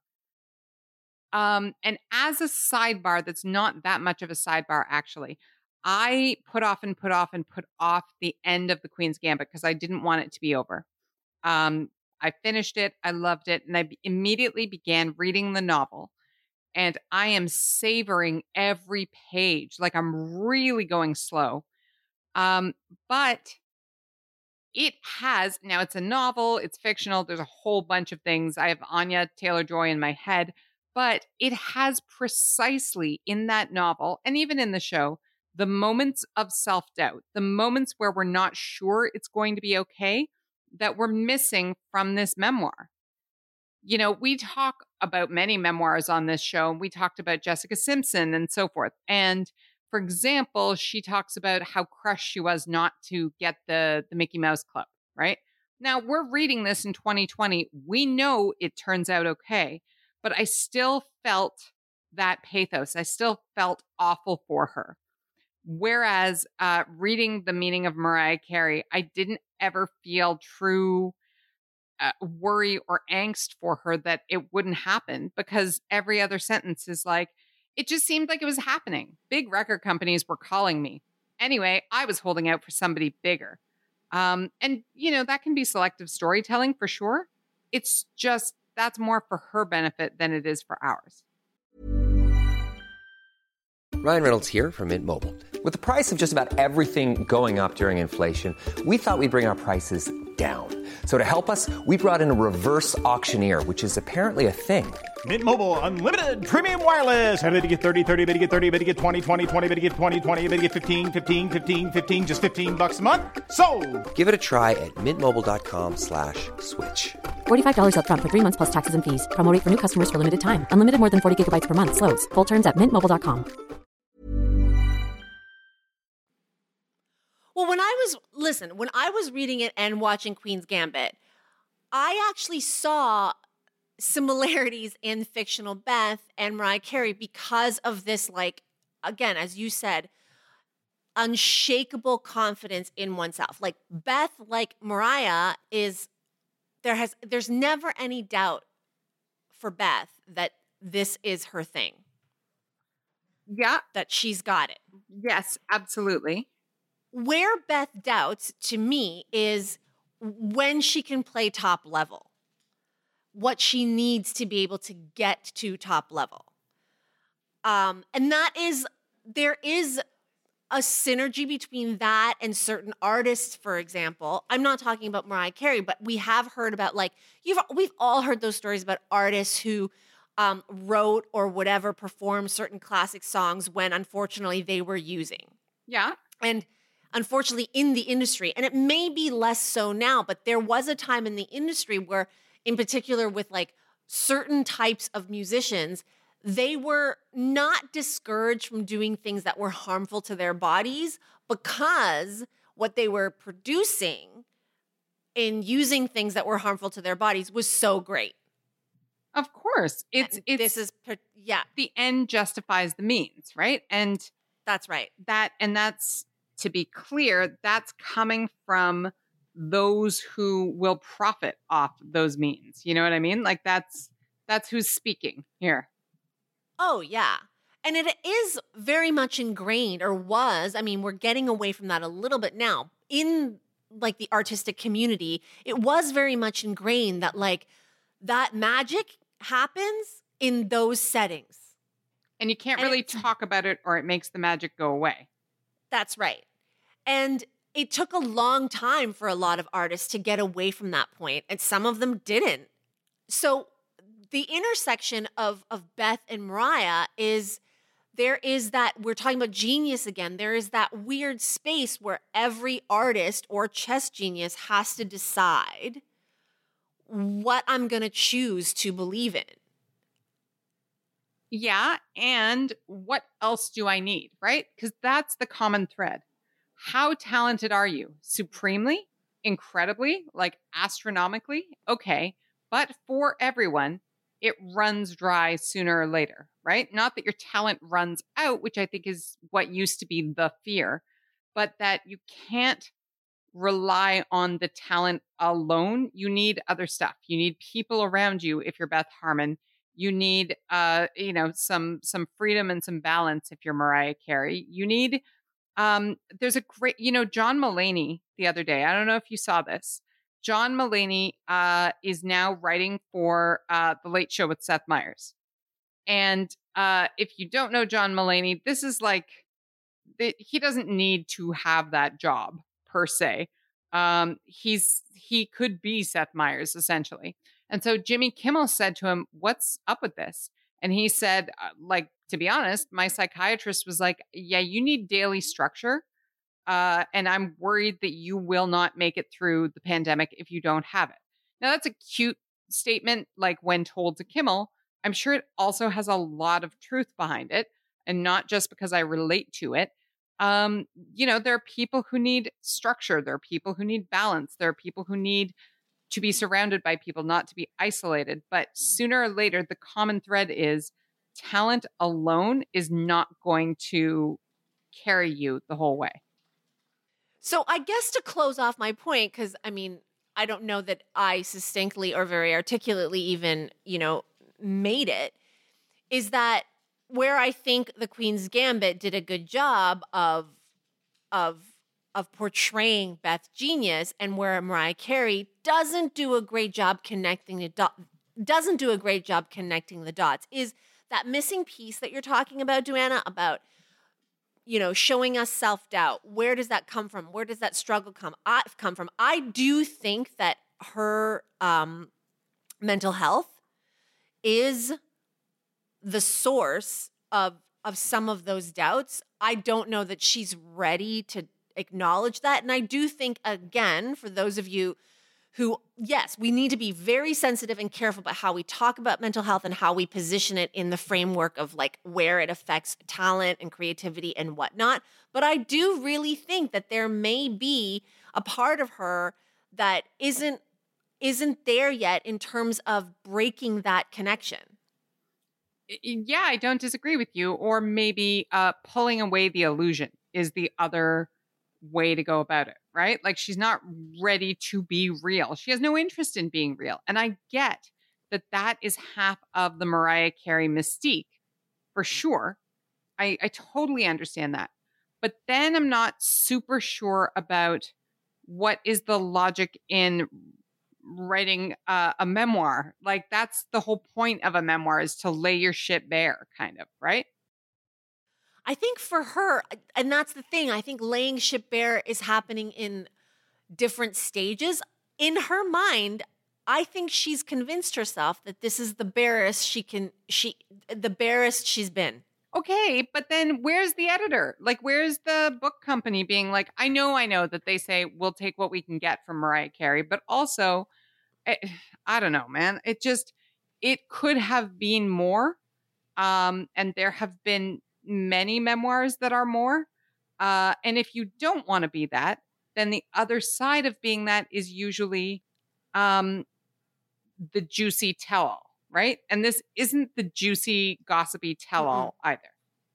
Um, and as a sidebar, that's not that much of a sidebar, actually. I put off and put off and put off the end of The Queen's Gambit because I didn't want it to be over. Um, I finished it. I loved it. And I b- immediately began reading the novel. And I am savoring every page. Like I'm really going slow. Um, but it has, now it's a novel, it's fictional. There's a whole bunch of things. I have Anya Taylor-Joy in my head. But it has precisely in that novel, and even in the show, the moments of self-doubt, the moments where we're not sure it's going to be okay, that we're missing from this memoir. You know, we talk about many memoirs on this show, and we talked about Jessica Simpson and so forth. And for example, she talks about how crushed she was not to get the, the Mickey Mouse Club, right? Now, we're reading this in twenty twenty. We know it turns out okay. But I still felt that pathos. I still felt awful for her. Whereas uh, reading The Meaning of Mariah Carey, I didn't ever feel true uh, worry or angst for her that it wouldn't happen, because every other sentence is like, it just seemed like it was happening. Big record companies were calling me. Anyway, I was holding out for somebody bigger. Um, and, you know, that can be selective storytelling for sure. It's just, that's more for her benefit than it is for ours. Ryan Reynolds here from Mint Mobile. With the price of just about everything going up during inflation, we thought we'd bring our prices down. So to help us, we brought in a reverse auctioneer, which is apparently a thing. Mint Mobile Unlimited Premium Wireless. How to get thirty, thirty, how to get thirty, how to get twenty, twenty, twenty, how to get twenty, twenty, how to get fifteen, fifteen, fifteen, fifteen, just fifteen bucks a month? Sold! Give it a try at mintmobile.com slash switch. forty-five dollars up front for three months plus taxes and fees. Promo rate for new customers for limited time. Unlimited more than forty gigabytes per month. Slows full terms at mint mobile dot com. Well, when I was, listen, when I was reading it and watching Queen's Gambit, I actually saw similarities in fictional Beth and Mariah Carey because of this, like, again, as you said, unshakable confidence in oneself. Like Beth, like Mariah, is there has there's never any doubt for Beth that this is her thing, Yeah. that she's got it. Yes, absolutely. Where Beth doubts, to me, is when she can play top level, what she needs to be able to get to top level. Um, and that is, there is a synergy between that and certain artists, for example. I'm not talking about Mariah Carey, but we have heard about, like, you've we've all heard those stories about artists who um, wrote or whatever performed certain classic songs when, unfortunately, they were using. Yeah. And unfortunately, in the industry, and it may be less so now, but there was a time in the industry where, in particular with like certain types of musicians, they were not discouraged from doing things that were harmful to their bodies because what they were producing in using things that were harmful to their bodies was so great. Of course. It's, And it's this is, yeah, the end justifies the means, right? And that's right. that, and that's, to be clear, that's coming from those who will profit off those means. You know what I mean? Like that's, that's who's speaking here. Oh, yeah. And it is very much ingrained, or was. I mean, we're getting away from that a little bit now. In like the artistic community, it was very much ingrained that like that magic happens in those settings. And you can't And really it's- talk about it or it makes the magic go away. That's right. And it took a long time for a lot of artists to get away from that point, and some of them didn't. So the intersection of, of Beth and Mariah is, there is that, we're talking about genius again, there is that weird space where every artist or chess genius has to decide what I'm going to choose to believe in. Yeah. And what else do I need, right? Because that's the common thread. How talented are you? Supremely? Incredibly? Like astronomically? Okay. But for everyone, it runs dry sooner or later, right? Not that your talent runs out, which I think is what used to be the fear, but that you can't rely on the talent alone. You need other stuff. You need people around you if you're Beth Harmon. You need, uh, you know, some some freedom and some balance if you're Mariah Carey. You need, um, there's a great, you know, John Mulaney the other day. I don't know if you saw this. John Mulaney uh, is now writing for uh, The Late Show with Seth Meyers. And uh, if you don't know John Mulaney, this is like, th- he doesn't need to have that job per se. Um, he's he could be Seth Meyers essentially. And so Jimmy Kimmel said to him, "What's up with this?" And he said, uh, like, to be honest, my psychiatrist was like, "Yeah, you need daily structure. Uh, and I'm worried that you will not make it through the pandemic if you don't have it." Now, that's a cute statement, like when told to Kimmel. I'm sure it also has a lot of truth behind it, and not just because I relate to it. Um, you know, there are people who need structure. There are people who need balance. There are people who need to be surrounded by people, not to be isolated. But sooner or later, the common thread is talent alone is not going to carry you the whole way. So I guess to close off my point, because I mean, I don't know that I succinctly or very articulately even, you know, made it, is that where I think the Queen's Gambit did a good job of, of, of portraying Beth's genius, and where Mariah Carey doesn't do a great job connecting the dot, doesn't do a great job connecting the dots, is that missing piece that you're talking about, Duana, about, you know, showing us self-doubt. Where does that come from? Where does that struggle come, uh, come from? I do think that her um, mental health is the source of, of some of those doubts. I don't know that she's ready to acknowledge that. And I do think, again, for those of you who, yes, we need to be very sensitive and careful about how we talk about mental health and how we position it in the framework of like where it affects talent and creativity and whatnot. But I do really think that there may be a part of her that isn't isn't there yet in terms of breaking that connection. Yeah, I don't disagree with you. Or maybe uh, pulling away the illusion is the other way to go about it, right? Like she's not ready to be real. She has no interest in being real. And I get that that is half of the Mariah Carey mystique, for sure. I, I totally understand that. But then I'm not super sure about what is the logic in writing uh, a memoir. Like that's the whole point of a memoir, is to lay your shit bare, kind of, right? I think for her, and that's the thing, I think laying shit bare is happening in different stages. In her mind, I think she's convinced herself that this is the barest she can, she, the barest she's been. Okay, but then where's the editor? Like, where's the book company being like, I know, I know that they say we'll take what we can get from Mariah Carey, but also, I, I don't know, man. It just, it could have been more. Um, and there have been many memoirs that are more. Uh, and if you don't want to be that, then the other side of being that is usually um, the juicy tell-all, right? And this isn't the juicy, gossipy tell-all mm-hmm. either.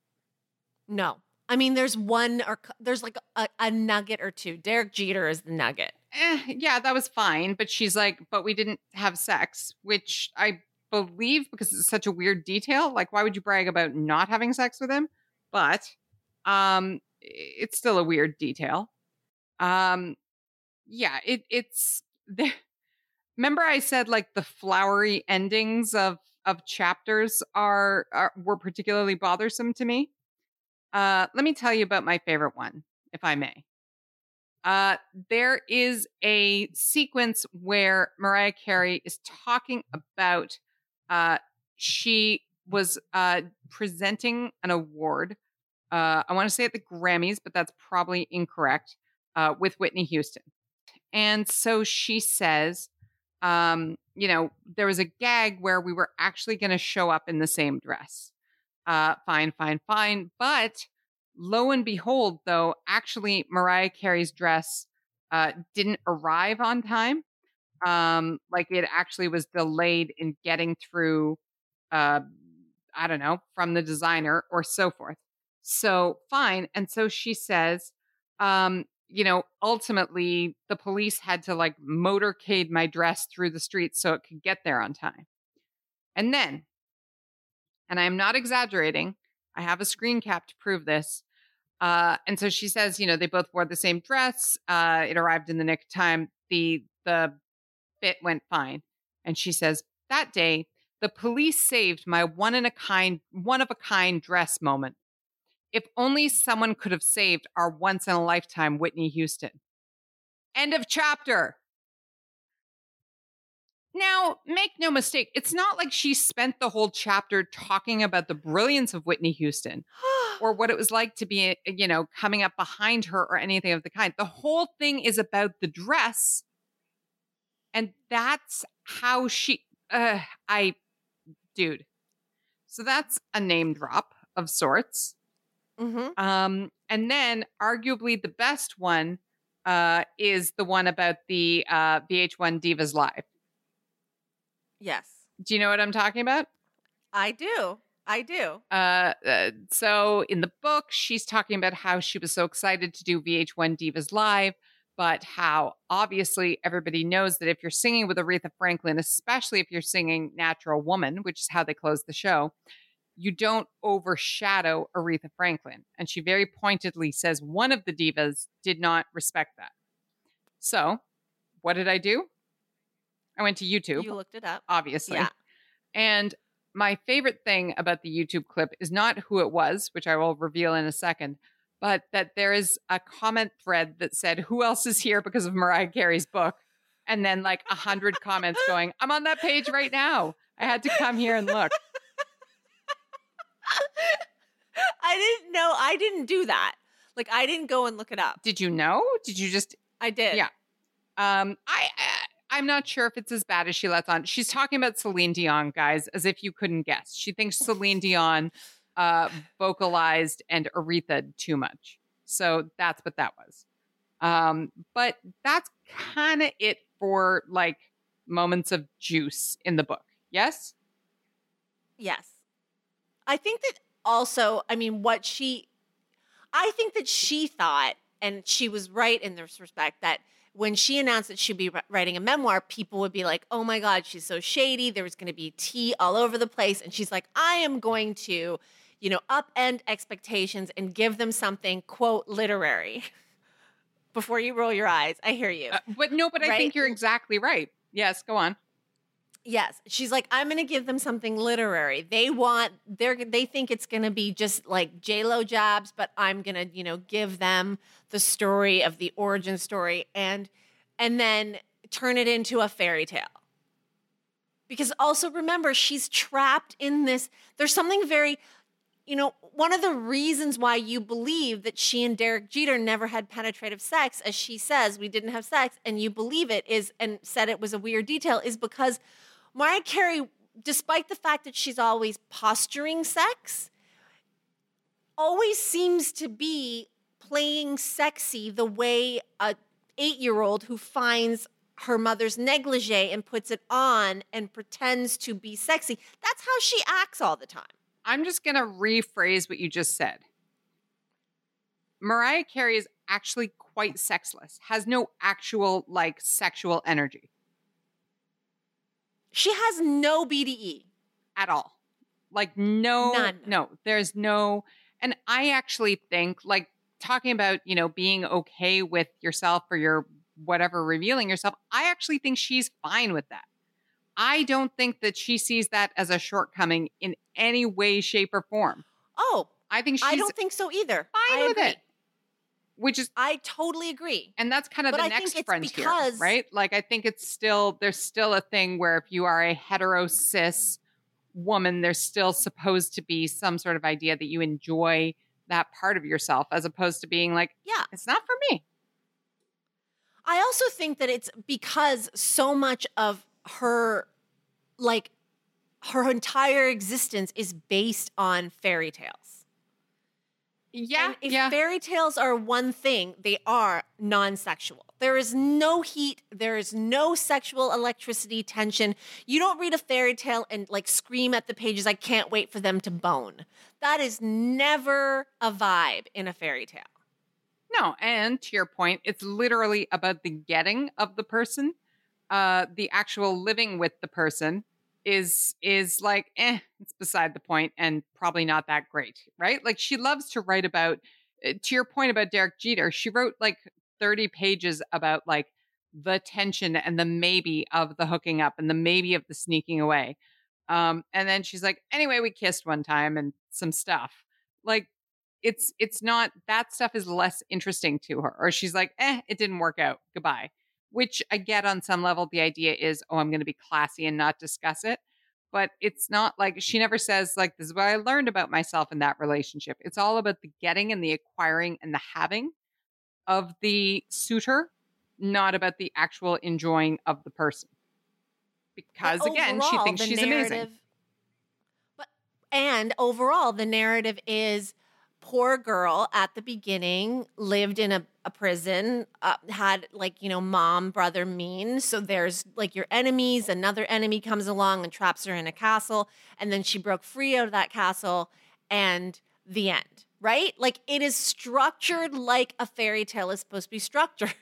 No. I mean, there's one, or there's like a, a nugget or two. Derek Jeter is the nugget. Eh, yeah, that was fine. But she's like, but we didn't have sex, which I believe because it's such a weird detail. Like, why would you brag about not having sex with him? But um, it's still a weird detail. Um, yeah, it it's the, remember I said like the flowery endings of of chapters are, are were particularly bothersome to me. Uh, let me tell you about my favorite one, if I may. Uh, there is a sequence where Mariah Carey is talking about uh, she was uh, presenting an award. Uh, I want to say at the Grammys, but that's probably incorrect, uh, with Whitney Houston. And so she says, um, you know, there was a gag where we were actually going to show up in the same dress. Uh, fine, fine, fine. But lo and behold, though, actually Mariah Carey's dress uh, didn't arrive on time. Um, like it actually was delayed in getting through, uh, I don't know, from the designer or so forth. So fine. And so she says, um, you know, ultimately the police had to like motorcade my dress through the streets so it could get there on time. And then, and I'm not exaggerating, I have a screen cap to prove this. Uh, and so she says, you know, they both wore the same dress. Uh, it arrived in the nick of time. The, the bit went fine. And she says, that day, the police saved my one in a kind, one of a kind dress moment. If only someone could have saved our once in a lifetime Whitney Houston. End of chapter. Now, make no mistake, it's not like she spent the whole chapter talking about the brilliance of Whitney Houston or what it was like to be, you know, coming up behind her or anything of the kind. The whole thing is about the dress. And that's how she, uh, I, dude. So that's a name drop of sorts. Mm-hmm. Um, and then arguably the best one uh, is the one about the uh, V H one Divas Live. Yes. Do you know what I'm talking about? I do. I do. Uh, uh, so in the book, she's talking about how she was so excited to do V H one Divas Live, but how obviously everybody knows that if you're singing with Aretha Franklin, especially if you're singing Natural Woman, which is how they close the show, you don't overshadow Aretha Franklin. And she very pointedly says one of the divas did not respect that. So what did I do? I went to YouTube. You looked it up. Obviously. Yeah. And my favorite thing about the YouTube clip is not who it was, which I will reveal in a second, but that there is a comment thread that said, who else is here because of Mariah Carey's book? And then like a hundred comments going, I'm on that page right now. I had to come here and look. I didn't know. I didn't do that. Like, I didn't go and look it up. Did you know? Did you just? I did. Yeah. Um, I, I, I'm not sure if it's as bad as she lets on. She's talking about Celine Dion, guys, as if you couldn't guess. She thinks Celine Dion uh, vocalized and Aretha too much. So that's what that was. Um, but that's kind of it for like moments of juice in the book. Yes? Yes. I think that also, I mean, what she, I think that she thought, and she was right in this respect, that when she announced that she'd be writing a memoir, people would be like, oh my God, she's so shady. There was going to be tea all over the place. And she's like, I am going to, you know, upend expectations and give them something, quote, literary. Before you roll your eyes, I hear you. Uh, but no, but I right? think you're exactly right. Yes, go on. Yes. She's like, I'm going to give them something literary. They want, they're, they think it's going to be just like J-Lo jobs, but I'm going to, you know, give them the story of the origin story and, and then turn it into a fairy tale. Because also remember, she's trapped in this, there's something very, you know, one of the reasons why you believe that she and Derek Jeter never had penetrative sex, as she says, we didn't have sex, and you believe it is, and said it was a weird detail, is because Mariah Carey, despite the fact that she's always posturing sex, always seems to be playing sexy the way a eight-year-old who finds her mother's negligee and puts it on and pretends to be sexy. That's how she acts all the time. I'm just going to rephrase what you just said. Mariah Carey is actually quite sexless, has no actual, like, sexual energy. She has no B D E. At all. Like, no. None. No, there's no. And I actually think, like, talking about, you know, being okay with yourself or your whatever, revealing yourself, I actually think she's fine with that. I don't think that she sees that as a shortcoming in any way, shape, or form. Oh, I think she's I don't think so either. fine I with agree. it. Which is, I totally agree. and that's kind of But the I think next it's frontier, because- right? Like, I think it's still, there's still a thing where if you are a hetero cis woman, there's still supposed to be some sort of idea that you enjoy that part of yourself, as opposed to being like, Yeah. it's not for me. I also think that it's because so much of her, like, her entire existence is based on fairy tales. Yeah, And if yeah. fairy tales are one thing, they are non-sexual. There is no heat. There is no sexual electricity tension. You don't read a fairy tale and like scream at the pages, I can't wait for them to bone. That is never a vibe in a fairy tale. No, and to your point, it's literally about the getting of the person. Uh, the actual living with the person is is like, eh, it's beside the point and probably not that great, right? Like, she loves to write about, uh, to your point about Derek Jeter, she wrote like thirty pages about like the tension and the maybe of the hooking up and the maybe of the sneaking away. Um, and then she's like, anyway, we kissed one time and some stuff. Like, it's it's not, that stuff is less interesting to her. Or she's like, eh, it didn't work out. Goodbye. Which I get on some level. The idea is, oh, I'm going to be classy and not discuss it. But it's not like, she never says like, this is what I learned about myself in that relationship. It's all about the getting and the acquiring and the having of the suitor, not about the actual enjoying of the person. Because But again, she overall, thinks the she's amazing. narrative- But and overall, the narrative is poor girl at the beginning lived in a, a prison, uh, had like, you know, mom, brother mean. So there's like your enemies, another enemy comes along and traps her in a castle. And then she broke free out of that castle and the end, right? Like, it is structured like a fairy tale is supposed to be structured.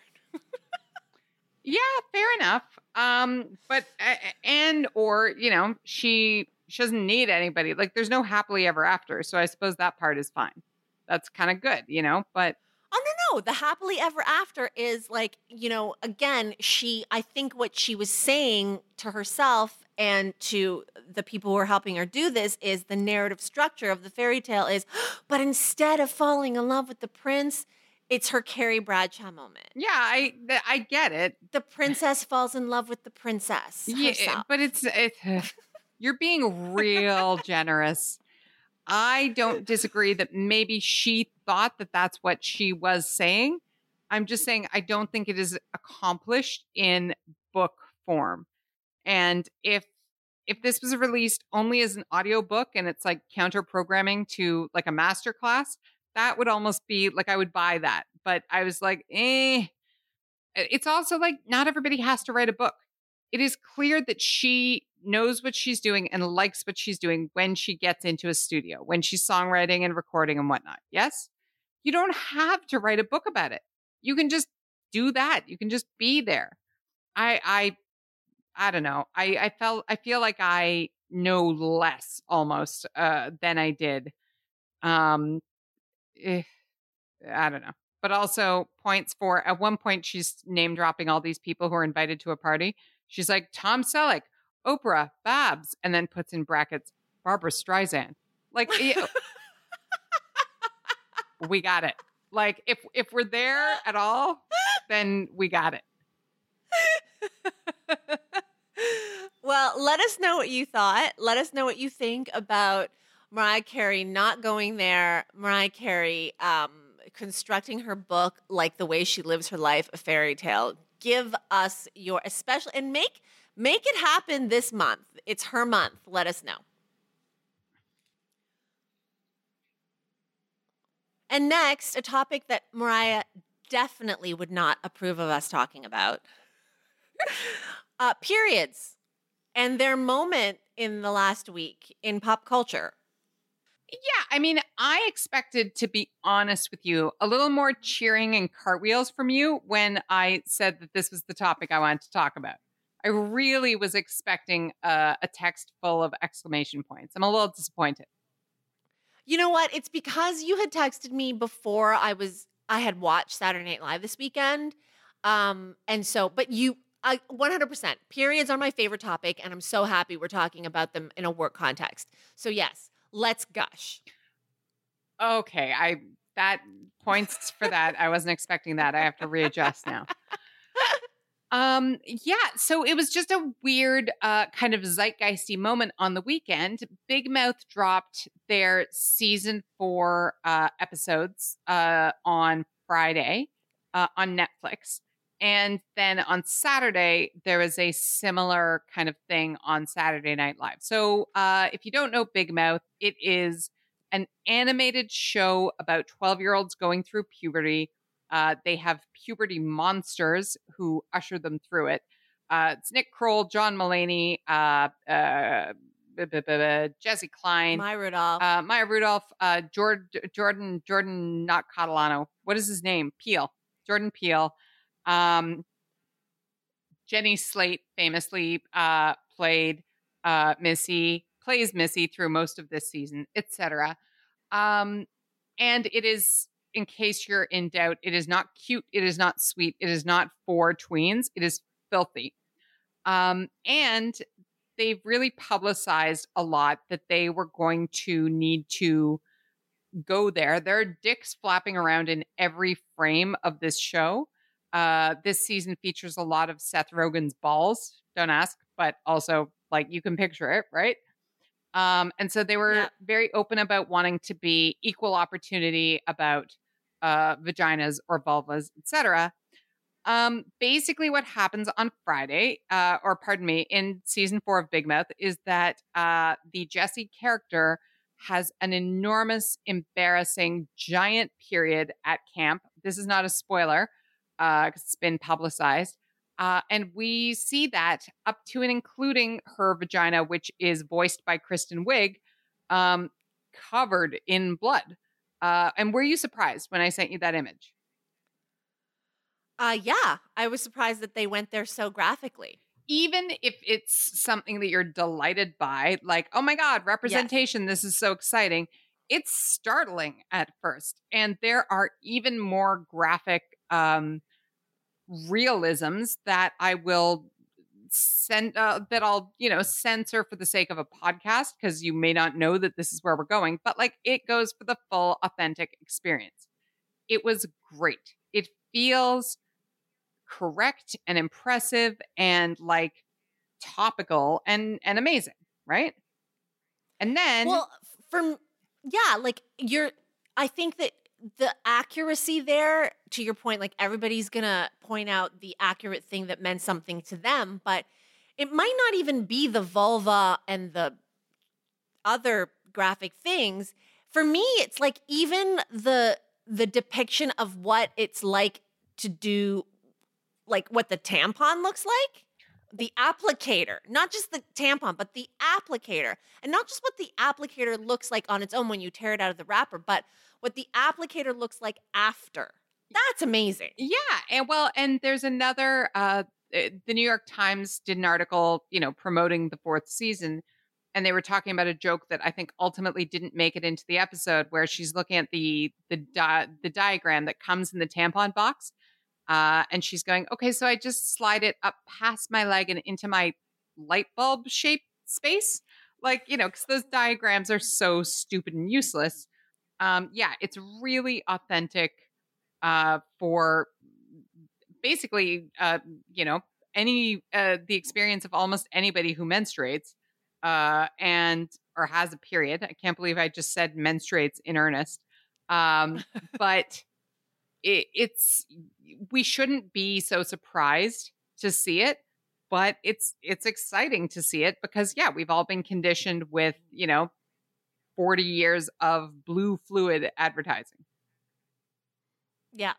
Yeah, fair enough. Um, but uh, and or you know, she she doesn't need anybody. Like, there's no happily ever after. So I suppose that part is fine. That's kind of good, you know. But Oh, no, no. The happily ever after is like, you know, again, she, I think what she was saying to herself and to the people who are helping her do this is the narrative structure of the fairy tale is, but instead of falling in love with the prince, it's her Carrie Bradshaw moment. yeah, I th- I get it. The princess falls in love with the princess Yeah, herself. but it's it, you're being real generous. I don't disagree that maybe she thought that that's what she was saying. I'm just saying I don't think it is accomplished in book form. And if if this was released only as an audiobook and it's like counter programming to like a master class, that would almost be like I would buy that. But I was like, eh. It's also like not everybody has to write a book. It is clear that she knows what she's doing and likes what she's doing when she gets into a studio, when she's songwriting and recording and whatnot. Yes? You don't have to write a book about it. You can just do that. You can just be there. I I I don't know. I, I felt I feel like I know less almost uh, than I did. Um, eh, I don't know. But also points for, at one point, she's name dropping all these people who are invited to a party. She's like, Tom Selleck, Oprah, Babs, and then puts in brackets, Barbara Streisand. Like, it, we got it. Like, if if we're there at all, then we got it. Well, let us know what you thought. Let us know what you think about Mariah Carey not going there. Mariah Carey um, constructing her book like the way she lives her life, a fairy tale. Give us your especially and make make it happen this month. It's her month. Let us know. And next, a topic that Mariah definitely would not approve of us talking about. uh, periods. And their moment in the last week in pop culture. Yeah, I mean, I expected, to be honest with you, a little more cheering and cartwheels from you when I said that this was the topic I wanted to talk about. I really was expecting a, a text full of exclamation points. I'm a little disappointed. You know what? It's because you had texted me before I was I had watched Saturday Night Live this weekend. Um, and so, but you I, one hundred percent. Periods are my favorite topic, and I'm so happy we're talking about them in a work context. So yes, let's gush. Okay, I that points for that. I wasn't expecting that. I have to readjust now. Um, yeah, so it was just a weird uh, kind of zeitgeisty moment on the weekend. Big Mouth dropped their season four uh, episodes uh, on Friday uh, on Netflix. And then on Saturday, there was a similar kind of thing on Saturday Night Live. So uh, if you don't know Big Mouth, it is an animated show about twelve-year-olds going through puberty. Uh, they have puberty monsters who usher them through it. Uh, it's Nick Kroll, John Mulaney, uh, uh, b- b- b- Jesse Klein, Maya Rudolph, uh, Maya Rudolph, uh, Jordan, Jordan, Jordan, not Catalano. What is his name? Peele, Jordan Peele. Um, Jenny Slate famously uh, played uh, Missy, plays Missy through most of this season, et cetera. Um, and it is, in case you're in doubt, it is not cute. It is not sweet. It is not for tweens. It is filthy. Um, and they've really publicized a lot that they were going to need to go there. There are dicks flapping around in every frame of this show. Uh, this season features a lot of Seth Rogen's balls. Don't ask, but also, like, you can picture it, right? Um, and so they were yeah. very open about wanting to be equal opportunity about uh, vaginas or vulvas, et cetera. Um, basically, what happens on Friday, uh, or pardon me, in season four of Big Mouth, is that uh, the Jessie character has an enormous, embarrassing, giant period at camp. This is not a spoiler. Uh, it's been publicized. Uh, and we see that up to and including her vagina, which is voiced by Kristen Wiig, um, covered in blood. Uh, and were you surprised when I sent you that image? Uh, yeah, I was surprised that they went there so graphically. Even if it's something that you're delighted by, like, oh my God, representation, yes. This is so exciting. It's startling at first. And there are even more graphic um, realisms that I will send, uh, that I'll, you know, censor for the sake of a podcast, because you may not know that this is where we're going, but like it goes for the full authentic experience. It was great. It feels correct and impressive and like topical and, and amazing. Right. And then, well, from, yeah, like you're, I think that the accuracy there, to your point, like everybody's going to point out the accurate thing that meant something to them, but it might not even be the vulva and the other graphic things. For me, it's like even the the depiction of what it's like to do, like what the tampon looks like. the applicator, not just the tampon, but the applicator. And not just what the applicator looks like on its own when you tear it out of the wrapper, but what the applicator looks like after. That's amazing. Yeah. And well, and there's another, uh, the New York Times did an article, you know, promoting the fourth season. And they were talking about a joke that I think ultimately didn't make it into the episode, where she's looking at the the di- the diagram that comes in the tampon box. Uh, and she's going, okay, so I just slide it up past my leg and into my light bulb shaped space. Like, you know, because those diagrams are so stupid and useless. Um, yeah, it's really authentic uh, for basically, uh, you know, any uh, the experience of almost anybody who menstruates uh, and or has a period. I can't believe I just said menstruates in earnest. Um, but it, it's we shouldn't be so surprised to see it, but it's it's exciting to see it because yeah, we've all been conditioned with, you know, forty years of blue fluid advertising. Yeah.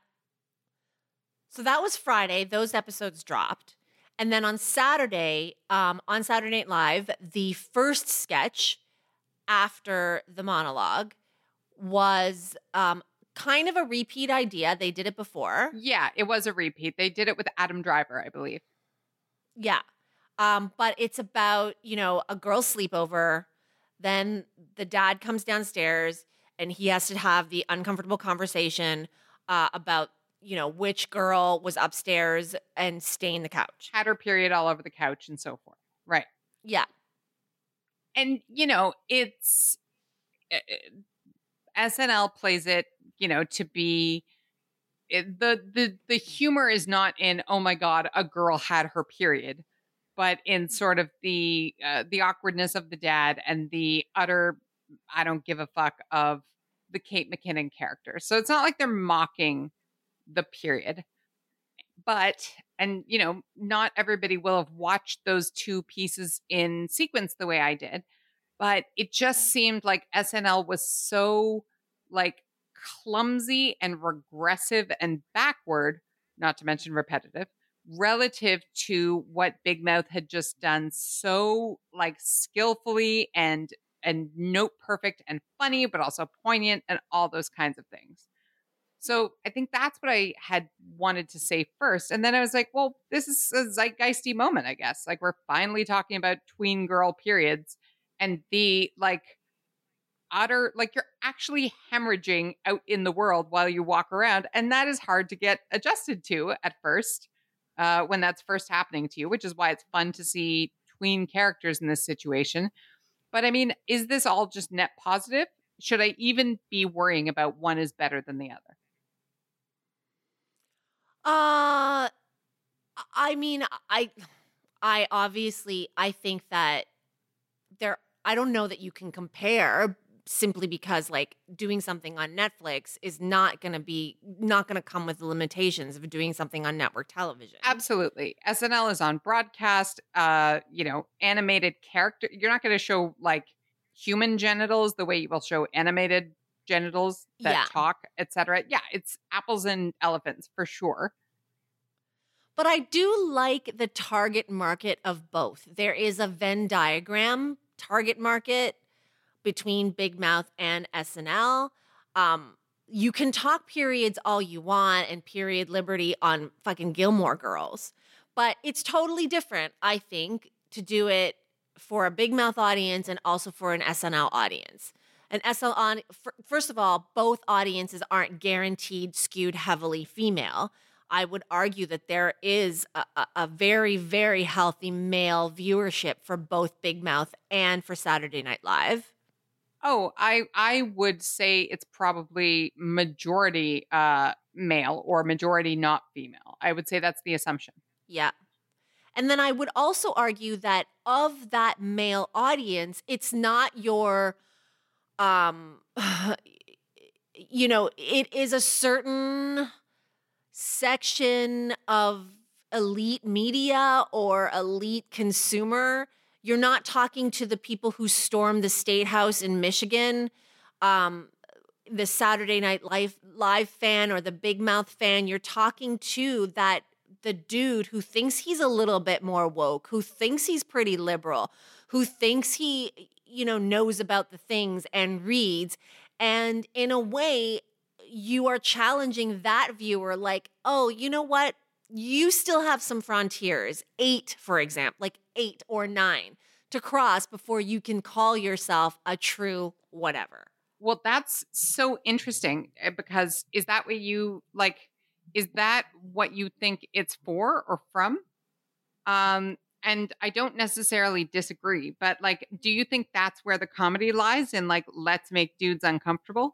So that was Friday. Those episodes dropped. And then on Saturday, um, on Saturday Night Live, the first sketch after the monologue was um, kind of a repeat idea. They did it before. Yeah, it was a repeat. They did it with Adam Driver, I believe. Yeah. Um, but it's about, you know, a girl's sleepover. Then the dad comes downstairs and he has to have the uncomfortable conversation uh, about, you know, which girl was upstairs and stained the couch. Had her period all over the couch and so forth. Right. Yeah. And, you know, it's uh, S N L plays it, you know, to be it, the the the humor is not in, oh my God, a girl had her period, but in sort of the uh, the awkwardness of the dad and the utter I don't give a fuck of the Kate McKinnon character. So it's not like they're mocking the period, but and you know, not everybody will have watched those two pieces in sequence the way I did, but it just seemed like S N L was so like clumsy and regressive and backward, not to mention repetitive, relative to what Big Mouth had just done so like skillfully and and note perfect and funny, but also poignant and all those kinds of things. So I think that's what I had wanted to say first. And then I was like, well, this is a zeitgeisty moment, I guess. Like we're finally talking about tween girl periods and the like utter, like you're actually hemorrhaging out in the world while you walk around. And that is hard to get adjusted to at first uh, when that's first happening to you, which is why it's fun to see tween characters in this situation. But I mean, is this all just net positive? Should I even be worrying about one is better than the other? Uh, I mean, I, I obviously, I think that there, I don't know that you can compare simply because like doing something on Netflix is not going to be, not going to come with the limitations of doing something on network television. Absolutely. S N L is on broadcast, uh, you know, animated character. You're not going to show like human genitals the way you will show animated genitals that Yeah. talk, et cetera. Yeah, it's apples and elephants for sure. But I do like the target market of both. There is a Venn diagram target market between Big Mouth and S N L. Um, you can talk periods all you want and period liberty on fucking Gilmore Girls, but it's totally different, I think, to do it for a Big Mouth audience and also for an S N L audience. And S N L on first of all, both audiences aren't guaranteed skewed heavily female. I would argue that there is a, a, a very, very healthy male viewership for both Big Mouth and for Saturday Night Live. Oh, I I would say it's probably majority uh, male or majority not female. I would say that's the assumption. Yeah. And then I would also argue that of that male audience, it's not your, um, you know, it is a certain section of elite media or elite consumer. You're not talking to the people who stormed the State House in Michigan, um, the Saturday Night Live, Live fan or the Big Mouth fan. You're talking to that the dude who thinks he's a little bit more woke, who thinks he's pretty liberal, who thinks he, you know, knows about the things and reads. And in a way, you are challenging that viewer like, oh, you know what? You still have some frontiers, eight, for example, like eight or nine to cross before you can call yourself a true whatever. Well, that's so interesting because is that what you like? Is that what you think it's for or from? Um, and I don't necessarily disagree, but like, do you think that's where the comedy lies in like, let's make dudes uncomfortable?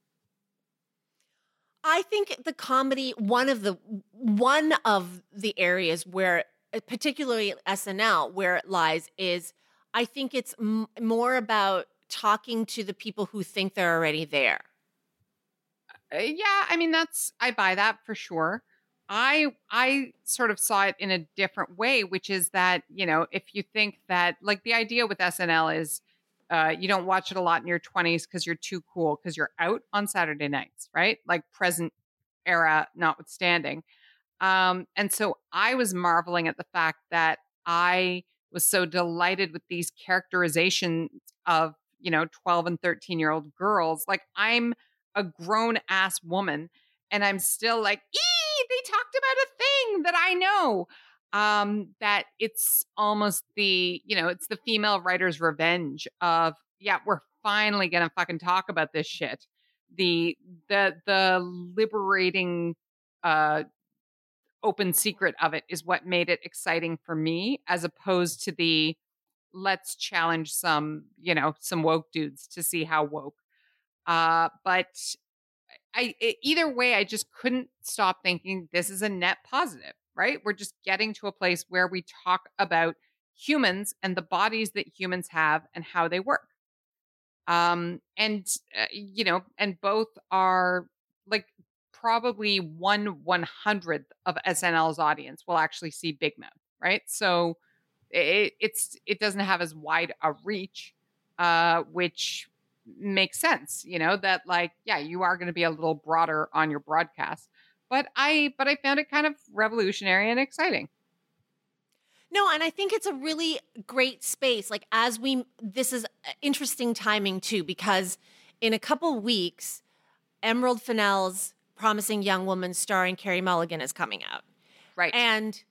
I think the comedy, one of the one of the areas where, particularly S N L, where it lies is, I think it's m- more about talking to the people who think they're already there. Uh, yeah, I mean that's I buy that for sure. I I sort of saw it in a different way, which is that, you know, if you think that like the idea with S N L is uh, you don't watch it a lot in your twenties because you're too cool because you're out on Saturday nights, right? Like present era notwithstanding. Um, and so I was marveling at the fact that I was so delighted with these characterizations of, you know, twelve and thirteen year old girls. Like I'm a grown ass woman and I'm still like, ee, they talked about a thing that I know. Um, that it's almost the, you know, it's the female writer's revenge of, yeah, we're finally going to fucking talk about this shit. The, the, the liberating, uh, open secret of it is what made it exciting for me, as opposed to the, let's challenge some, you know, some woke dudes to see how woke. Uh, but I, it, either way, I just couldn't stop thinking this is a net positive. Right? We're just getting to a place where we talk about humans and the bodies that humans have and how they work. Um, and, uh, you know, and both are like probably one one hundredth of S N L's audience will actually see Big Mouth. Right. So it, it's it doesn't have as wide a reach, uh, which makes sense. You know, that like, yeah, you are going to be a little broader on your broadcast. But I but I found it kind of revolutionary and exciting. No, and I think it's a really great space. Like as we, this is interesting timing too, because in a couple weeks, Emerald Fennell's Promising Young Woman starring Carey Mulligan is coming out. Right. And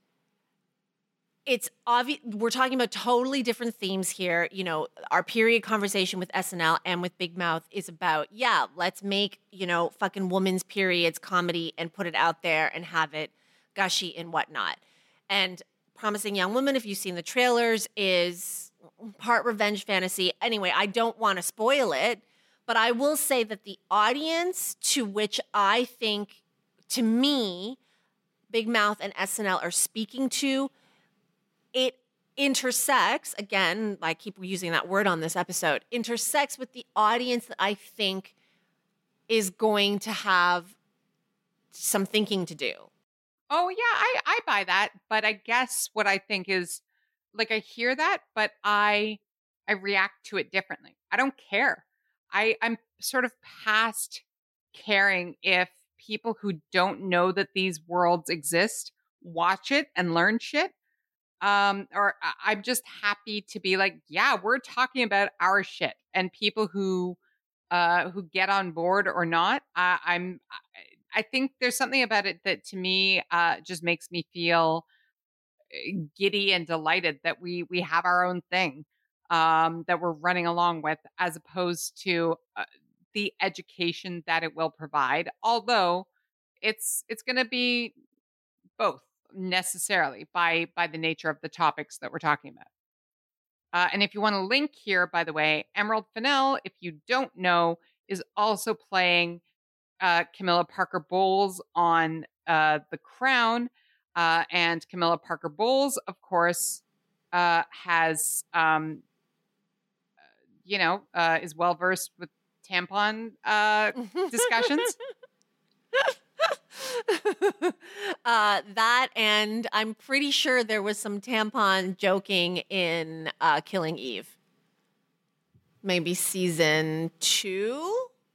it's obvious, we're talking about totally different themes here. You know, our period conversation with S N L and with Big Mouth is about, yeah, let's make, you know, fucking women's periods comedy and put it out there and have it gushy and whatnot. And Promising Young Woman, if you've seen the trailers, is part revenge fantasy. Anyway, I don't want to spoil it, but I will say that the audience to which I think, to me, Big Mouth and S N L are speaking to, it intersects, again, I keep using that word on this episode, intersects with the audience that I think is going to have some thinking to do. Oh, yeah, I, I buy that. But I guess what I think is, like, I hear that, but I I react to it differently. I don't care. I, I'm sort of past caring if people who don't know that these worlds exist watch it and learn shit. Um, or I- I'm just happy to be like, yeah, we're talking about our shit, and people who, uh, who get on board or not. Uh, I'm, I think there's something about it that to me, uh, just makes me feel giddy and delighted that we we have our own thing, um, that we're running along with, as opposed to uh, the education that it will provide. Although it's it's going to be both. Necessarily by by the nature of the topics that we're talking about. Uh, and if you want to link here, by the way, Emerald Fennell, if you don't know, is also playing uh, Camilla Parker Bowles on uh, The Crown. Uh, and Camilla Parker Bowles, of course, uh, has, um, you know, uh, is well versed with tampon uh, discussions. uh, that, and I'm pretty sure there was some tampon joking in uh, Killing Eve. Maybe season two?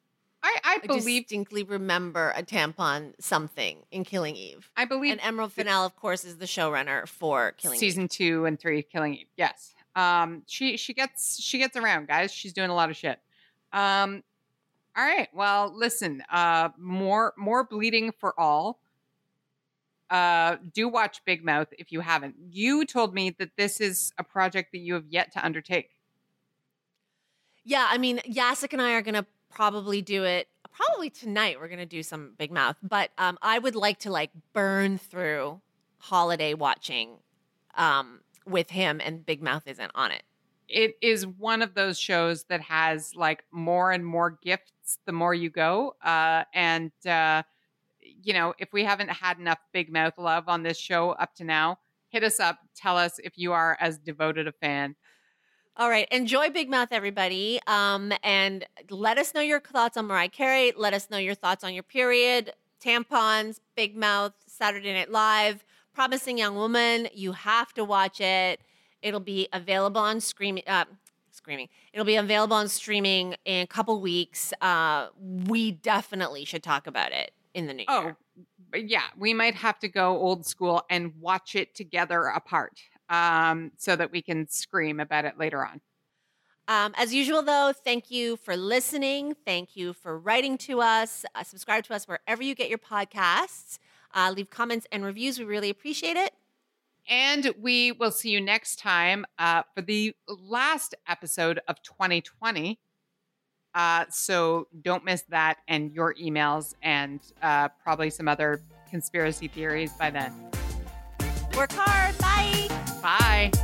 I, I I believe distinctly remember a tampon something in Killing Eve. I believe And Emerald Fennell, of course, is the showrunner for Killing season Eve. two and three, Killing Eve. Yes. Um, she she gets she gets around, guys. She's doing a lot of shit. Um, all right. Well, listen. Uh, more more bleeding for all. Uh, do watch Big Mouth if you haven't. You told me that this is a project that you have yet to undertake. Yeah, I mean, Yasik and I are going to probably do it. Probably tonight we're going to do some Big Mouth. But um, I would like to like burn through holiday watching um, with him, and Big Mouth isn't on it. It is one of those shows that has like more and more gifts the more you go. Uh, and, uh, you know, if we haven't had enough Big Mouth love on this show up to now, hit us up. Tell us if you are as devoted a fan. All right. Enjoy Big Mouth, everybody. Um, and let us know your thoughts on Mariah Carey. Let us know your thoughts on your period, tampons, Big Mouth, Saturday Night Live, Promising Young Woman. You have to watch it. It'll be available on Screaming. Uh, screaming. It'll be available on streaming in a couple weeks. Uh, we definitely should talk about it in the new Oh, year. yeah. We might have to go old school and watch it together apart. Um, so that we can scream about it later on. Um, as usual, though, thank you for listening. Thank you for writing to us. Uh, subscribe to us wherever you get your podcasts. Uh, leave comments and reviews. We really appreciate it. And we will see you next time uh, for the last episode of twenty twenty. Uh, so don't miss that and your emails and uh, probably some other conspiracy theories by then. Work hard. Bye. Bye.